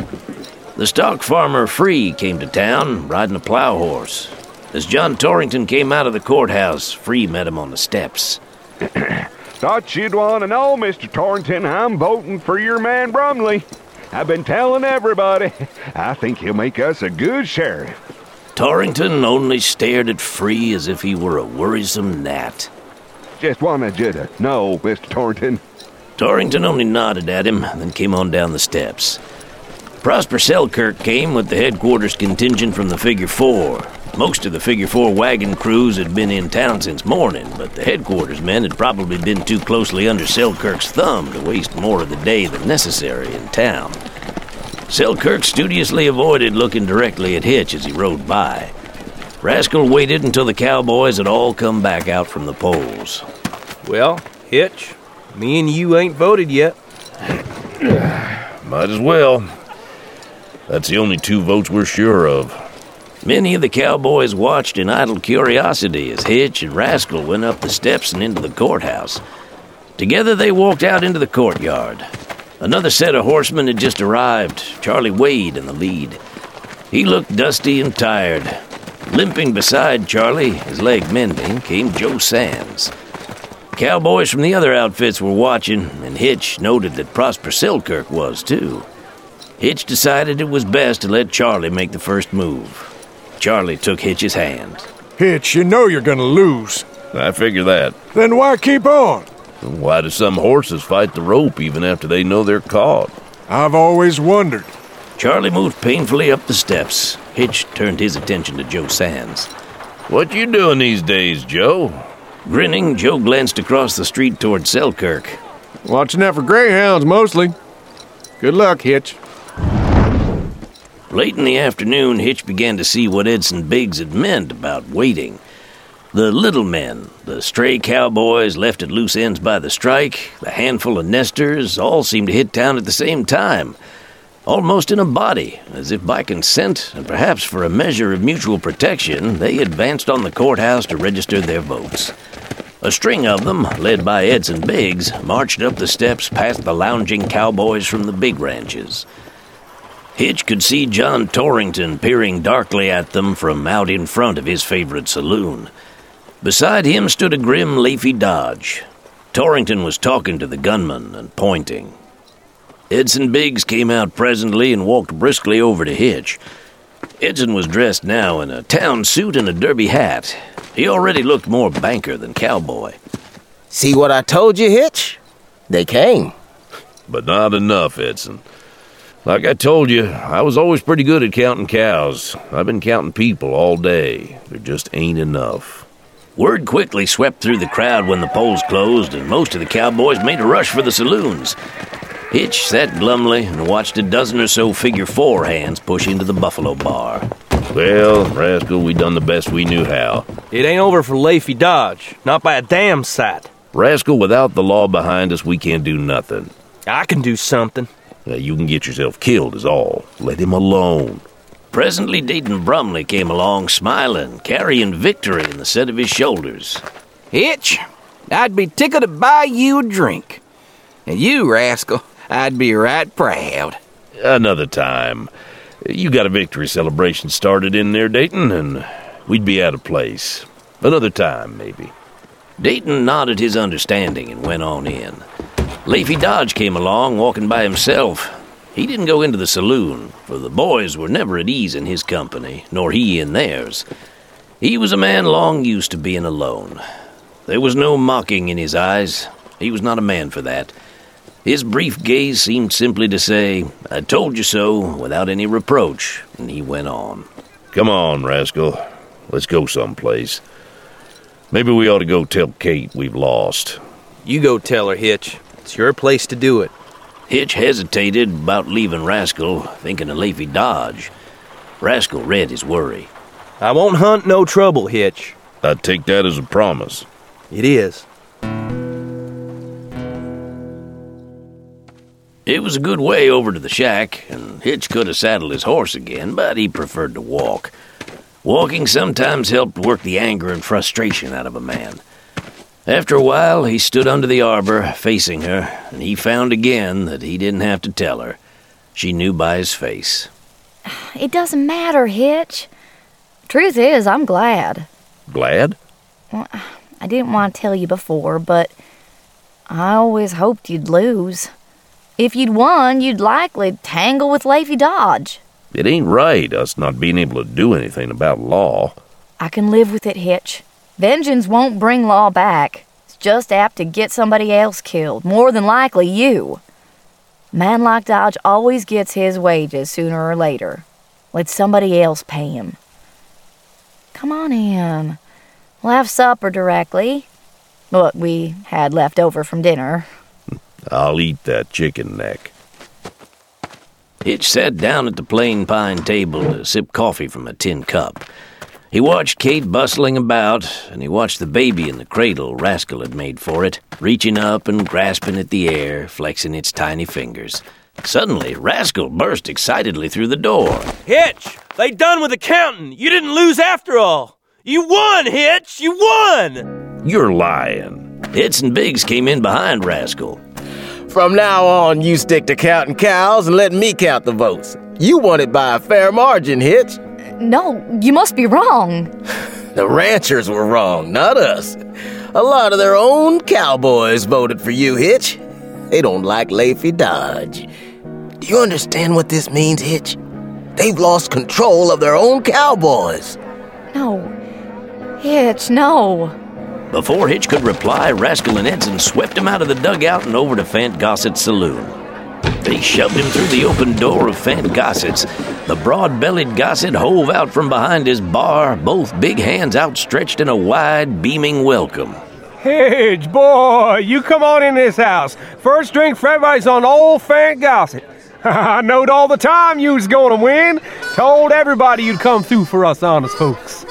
The stock farmer Free came to town, riding a plow horse. As John Torrington came out of the courthouse, Free met him on the steps. Thought you'd want to know, Mister Torrington, I'm voting for your man Brumley. I've been telling everybody. I think he'll make us a good sheriff. Torrington only stared at Free as if he were a worrisome gnat. Just wanted you to know, Mister Torrington. Torrington only nodded at him, then came on down the steps. Prosper Selkirk came with the headquarters contingent from the Figure Four. Most of the Figure Four wagon crews had been in town since morning, but the headquarters men had probably been too closely under Selkirk's thumb to waste more of the day than necessary in town. Selkirk studiously avoided looking directly at Hitch as he rode by. Rascal waited until the cowboys had all come back out from the polls. Well, Hitch, me and you ain't voted yet. Might as well. That's the only two votes we're sure of. Many of the cowboys watched in idle curiosity as Hitch and Rascal went up the steps and into the courthouse. Together they walked out into the courtyard. Another set of horsemen had just arrived, Charlie Wade in the lead. He looked dusty and tired. Limping beside Charlie, his leg mending, came Joe Sands. Cowboys from the other outfits were watching, and Hitch noted that Prosper Selkirk was, too. Hitch decided it was best to let Charlie make the first move. Charlie took Hitch's hand. Hitch, you know you're gonna lose. I figure that. Then why keep on? Why do some horses fight the rope even after they know they're caught? I've always wondered. Charlie moved painfully up the steps. Hitch turned his attention to Joe Sands. What you doing these days, Joe? Grinning, Joe glanced across the street toward Selkirk. Watching out for greyhounds, mostly. Good luck, Hitch. Late in the afternoon, Hitch began to see what Edson Biggs had meant about waiting. The little men, the stray cowboys left at loose ends by the strike, the handful of nesters, all seemed to hit town at the same time, almost in a body, as if by consent and perhaps for a measure of mutual protection, they advanced on the courthouse to register their votes. A string of them, led by Edson Biggs, marched up the steps past the lounging cowboys from the big ranches. Hitch could see John Torrington peering darkly at them from out in front of his favorite saloon. Beside him stood a grim Leafy Dodge. Torrington was talking to the gunman and pointing. Edson Biggs came out presently and walked briskly over to Hitch. Edson was dressed now in a town suit and a derby hat. He already looked more banker than cowboy. See what I told you, Hitch? They came. But not enough, Edson. Like I told you, I was always pretty good at counting cows. I've been counting people all day. There just ain't enough. Word quickly swept through the crowd when the polls closed, and most of the cowboys made a rush for the saloons. Hitch sat glumly and watched a dozen or so Figure Four hands push into the Buffalo Bar. Well, Rascal, we done the best we knew how. It ain't over for Leafy Dodge. Not by a damn sight. Rascal, without the law behind us, we can't do nothing. I can do something. Now, you can get yourself killed is all. Let him alone. Presently, Dayton Brumley came along smiling, carrying victory in the set of his shoulders. Hitch, I'd be tickled to buy you a drink. And you, Rascal, I'd be right proud. Another time. You got a victory celebration started in there, Dayton, and we'd be out of place. Another time, maybe. Dayton nodded his understanding and went on in. Leafy Dodge came along, walking by himself. He didn't go into the saloon, for the boys were never at ease in his company, nor he in theirs. He was a man long used to being alone. There was no mocking in his eyes. He was not a man for that. His brief gaze seemed simply to say, "I told you so," without any reproach, and he went on. Come on, Rascal. Let's go someplace. Maybe we ought to go tell Kate we've lost. You go tell her, Hitch. It's your place to do it. Hitch hesitated about leaving Rascal, thinking of Leafy Dodge. Rascal read his worry. I won't hunt no trouble, Hitch. I take that as a promise. It is. It was a good way over to the shack, and Hitch could have saddled his horse again, but he preferred to walk. Walking sometimes helped work the anger and frustration out of a man. After a while, he stood under the arbor, facing her, and he found again that he didn't have to tell her. She knew by his face. It doesn't matter, Hitch. Truth is, I'm glad. Glad? Well, I didn't want to tell you before, but I always hoped you'd lose. If you'd won, you'd likely tangle with Leafy Dodge. It ain't right, us not being able to do anything about law. I can live with it, Hitch. Vengeance won't bring law back. It's just apt to get somebody else killed, more than likely you. A man like Dodge always gets his wages sooner or later. Let somebody else pay him. Come on in. We'll have supper directly. What we had left over from dinner. I'll eat that chicken neck. Hitch sat down at the plain pine table to sip coffee from a tin cup. He watched Kate bustling about, and he watched the baby in the cradle Rascal had made for it, reaching up and grasping at the air, flexing its tiny fingers. Suddenly, Rascal burst excitedly through the door. Hitch! They done with the counting! You didn't lose after all! You won, Hitch! You won! You're lying. Hitch and Biggs came in behind Rascal. From now on, you stick to counting cows and let me count the votes. You won it by a fair margin, Hitch. No, you must be wrong. The ranchers were wrong, not us. A lot of their own cowboys voted for you, Hitch. They don't like Leafy Dodge. Do you understand what this means, Hitch? They've lost control of their own cowboys. No. Hitch, no. Before Hitch could reply, Rascal and Edson swept him out of the dugout and over to Fant Gossett's saloon. They shoved him through the open door of Fant Gossett's. The broad-bellied Gossett hove out from behind his bar, both big hands outstretched in a wide, beaming welcome. Hitch, boy, you come on in this house. First drink for everybody's on old Fant Gossett. I knowed all the time you was gonna win. Told everybody you'd come through for us honest folks.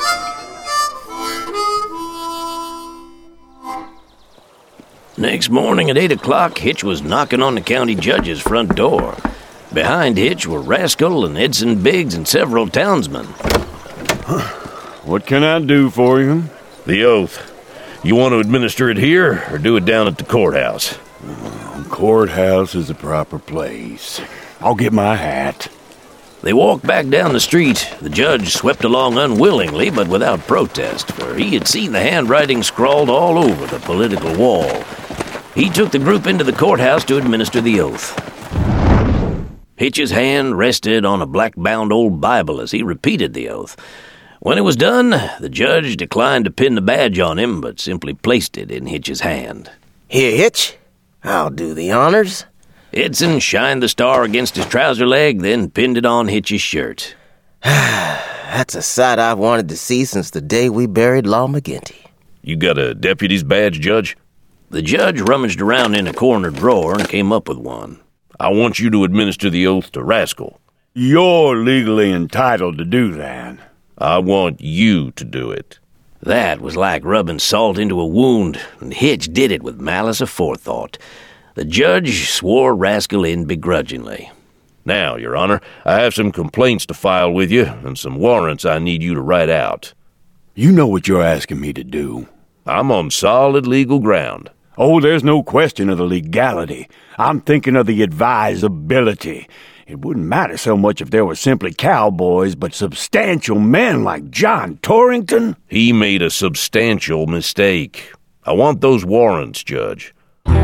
Next morning at eight o'clock, Hitch was knocking on the county judge's front door. Behind Hitch were Rascal and Edson Biggs and several townsmen. What can I do for you? The oath. You want to administer it here, or do it down at the courthouse? Well, courthouse is the proper place. I'll get my hat. They walked back down the street. The judge swept along unwillingly, but without protest, for he had seen the handwriting scrawled all over the political wall. He took the group into the courthouse to administer the oath. Hitch's hand rested on a black-bound old Bible as he repeated the oath. When it was done, the judge declined to pin the badge on him, but simply placed it in Hitch's hand. Here, Hitch. I'll do the honors. Edson shined the star against his trouser leg, then pinned it on Hitch's shirt. That's a sight I've wanted to see since the day we buried Law McGinty. You got a deputy's badge, Judge? The judge rummaged around in a corner drawer and came up with one. I want you to administer the oath to Rascal. You're legally entitled to do that. I want you to do it. That was like rubbing salt into a wound, and Hitch did it with malice aforethought. The judge swore Rascal in begrudgingly. Now, Your Honor, I have some complaints to file with you, and some warrants I need you to write out. You know what you're asking me to do. I'm on solid legal ground. Oh, there's no question of the legality. I'm thinking of the advisability. It wouldn't matter so much if there were simply cowboys, but substantial men like John Torrington? He made a substantial mistake. I want those warrants, Judge.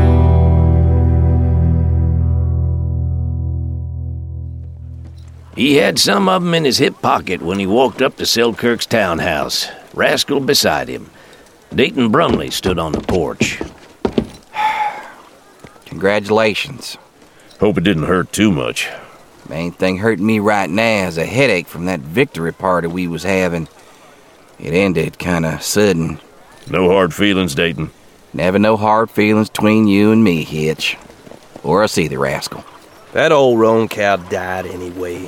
He had some of 'em in his hip pocket when he walked up to Selkirk's townhouse, Rascal beside him. Dayton Brumley stood on the porch. Congratulations. Hope it didn't hurt too much. Main thing hurting me right now is a headache from that victory party we was having. It ended kinda sudden. No hard feelings, Dayton? Never no hard feelings between you and me, Hitch. Or I'll see the rascal. That old roan cow died anyway.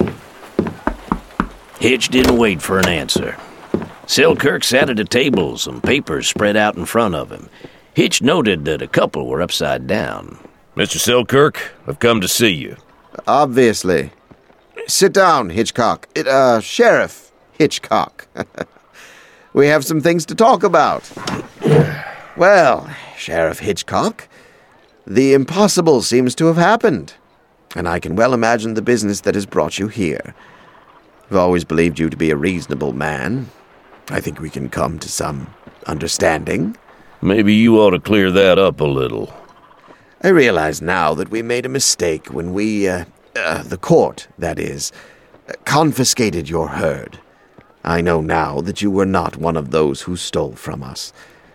Hitch didn't wait for an answer. Selkirk sat at a table, some papers spread out in front of him. Hitch noted that a couple were upside down. Mister Selkirk, I've come to see you. Obviously. Sit down, Hitchcock. It, uh, Sheriff Hitchcock. We have some things to talk about. Well, Sheriff Hitchcock, the impossible seems to have happened, and I can well imagine the business that has brought you here. I've always believed you to be a reasonable man. I think we can come to some understanding. Maybe you ought to clear that up a little. I realize now that we made a mistake when we, uh, uh the court, that is, uh, confiscated your herd. I know now that you were not one of those who stole from us.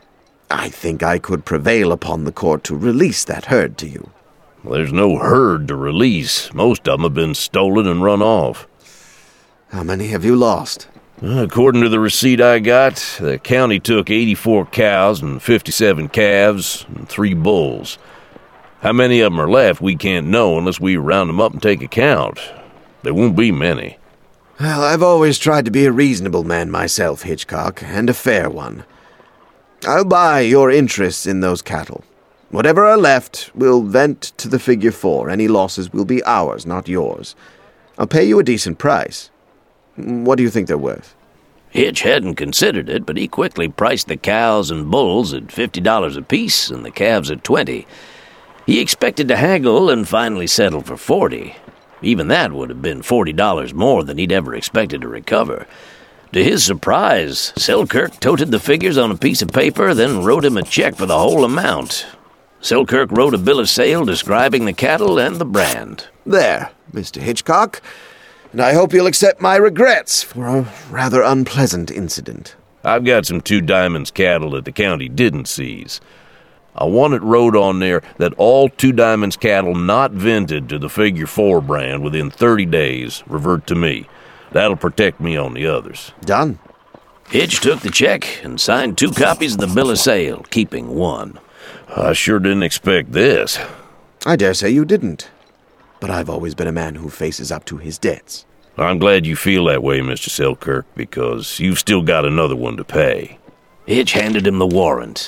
I think I could prevail upon the court to release that herd to you. Well, there's no herd to release. Most of them have been stolen and run off. How many have you lost? According to the receipt I got, the county took eighty-four cows and fifty-seven calves and three bulls. How many of them are left, we can't know unless we round them up and take account. There won't be many. Well, I've always tried to be a reasonable man myself, Hitchcock, and a fair one. I'll buy your interests in those cattle. Whatever are left, we'll vent to the figure four. Any losses will be ours, not yours. I'll pay you a decent price. What do you think they're worth? Hitch hadn't considered it, but he quickly priced the cows and bulls at fifty dollars apiece and the calves at twenty. He expected to haggle and finally settled for forty. Even that would have been forty dollars more than he'd ever expected to recover. To his surprise, Selkirk toted the figures on a piece of paper, then wrote him a check for the whole amount. Selkirk wrote a bill of sale describing the cattle and the brand. There, Mister Hitchcock, and I hope you'll accept my regrets for a rather unpleasant incident. I've got some Two Diamonds cattle that the county didn't seize. I want it wrote on there that all Two Diamonds cattle not vented to the Figure Four brand within thirty days revert to me. That'll protect me on the others. Done. Hitch took the check and signed two copies of the bill of sale, keeping one. I sure didn't expect this. I dare say you didn't. But I've always been a man who faces up to his debts. I'm glad you feel that way, Mister Selkirk, because you've still got another one to pay. Hitch handed him the warrant.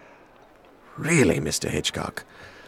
Really, Mister Hitchcock?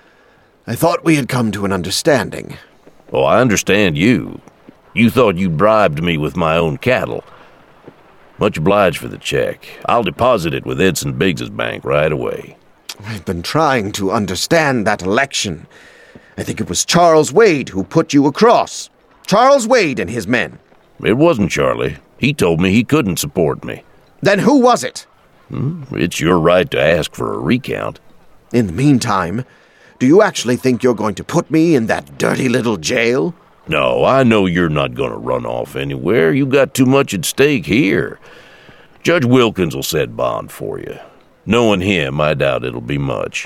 I thought we had come to an understanding. Oh, I understand you. You thought you bribed me with my own cattle. Much obliged for the check. I'll deposit it with Edson Biggs's bank right away. I've been trying to understand that election. I think it was Charles Wade who put you across. Charles Wade and his men. It wasn't Charlie. He told me he couldn't support me. Then who was it? Hmm, it's your right to ask for a recount. In the meantime, do you actually think you're going to put me in that dirty little jail? No, I know you're not going to run off anywhere. You got too much at stake here. Judge Wilkins will set bond for you. Knowing him, I doubt it'll be much.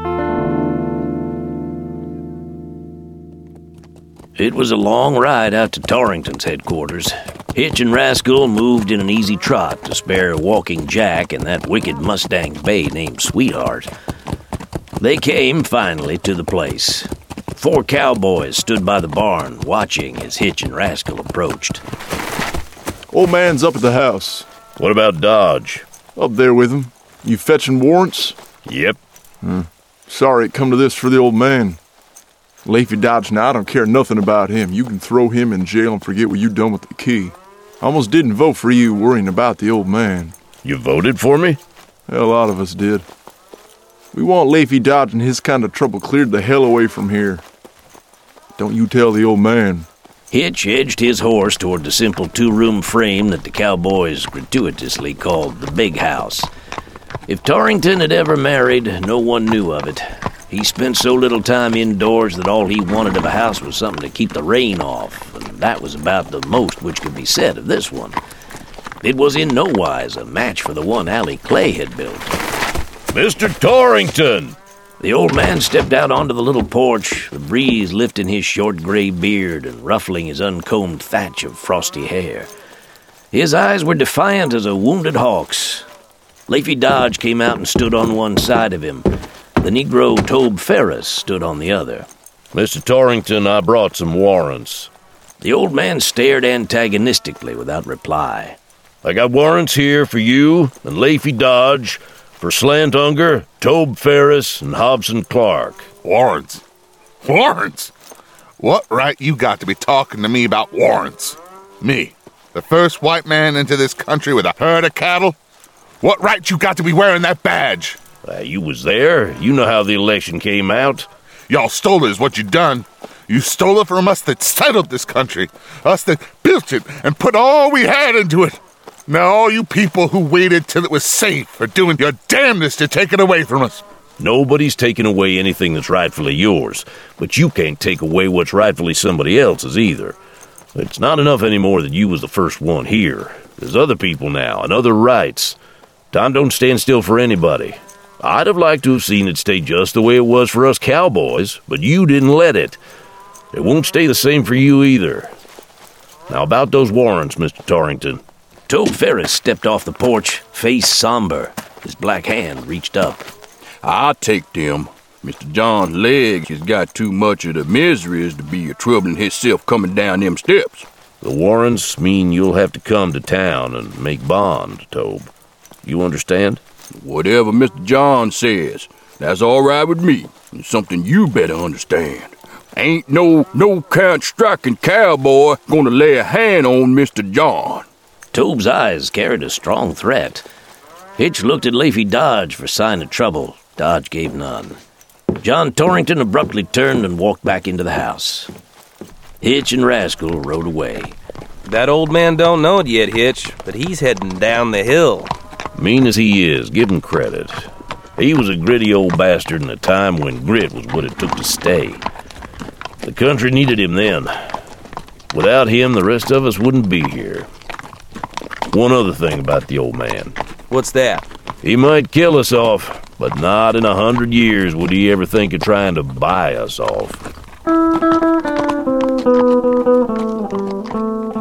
It was a long ride out to Torrington's headquarters. Hitch and Rascal moved in an easy trot to spare walking Jack and that wicked Mustang bay named Sweetheart. They came, finally, to the place. Four cowboys stood by the barn, watching as Hitch and Rascal approached. Old man's up at the house. What about Dodge? Up there with him. You fetching warrants? Yep. Hmm. Sorry it come to this for the old man. Leafy Dodge, now I don't care nothing about him. You can throw him in jail and forget what you done with the key. I almost didn't vote for you worrying about the old man. You voted for me? A lot of us did. We want Leafy Dodge and his kind of trouble cleared the hell away from here. Don't you tell the old man. Hitch edged his horse toward the simple two-room frame that the cowboys gratuitously called the Big House. If Torrington had ever married, no one knew of it. He spent so little time indoors that all he wanted of a house was something to keep the rain off, and that was about the most which could be said of this one. It was in no wise a match for the one Allie Clay had built. Mister Torrington! The old man stepped out onto the little porch, the breeze lifting his short gray beard and ruffling his uncombed thatch of frosty hair. His eyes were defiant as a wounded hawk's. Leafy Dodge came out and stood on one side of him. The Negro Tobe Ferris stood on the other. Mister Torrington, I brought some warrants. The old man stared antagonistically without reply. I got warrants here for you and Leafy Dodge, for Slant Unger, Tobe Ferris, and Hobson Clark. Warrants? Warrants? What right you got to be talking to me about warrants? Me, the first white man into this country with a herd of cattle? What right you got to be wearing that badge? Uh, you was there. You know how the election came out. Y'all stole it is what you done. You stole it from us that settled this country. Us that built it and put all we had into it. Now all you people who waited till it was safe are doing your damnedest to take it away from us. Nobody's taking away anything that's rightfully yours, but you can't take away what's rightfully somebody else's either. It's not enough anymore that you was the first one here. There's other people now and other rights. Time don't stand still for anybody. I'd have liked to have seen it stay just the way it was for us cowboys, but you didn't let it. It won't stay the same for you either. Now about those warrants, Mister Torrington. Tobe Ferris stepped off the porch, face somber. His black hand reached up. I'll take them. Mister John's legs has got too much of the miseries to be a troubling himself coming down them steps. The warrants mean you'll have to come to town and make bond, Tobe. You understand? Whatever Mister John says, that's all right with me. It's something you better understand. Ain't no no count striking cowboy gonna lay a hand on Mister John. Tobe's eyes carried a strong threat. Hitch looked at Leafy Dodge for sign of trouble. Dodge gave none. John Torrington abruptly turned and walked back into the house. Hitch and Rascal rode away. That old man don't know it yet, Hitch, but he's heading down the hill. Mean as he is, give him credit. He was a gritty old bastard in a time when grit was what it took to stay. The country needed him then. Without him, the rest of us wouldn't be here. One other thing about the old man. What's that? He might kill us off, but not in a hundred years would he ever think of trying to buy us off.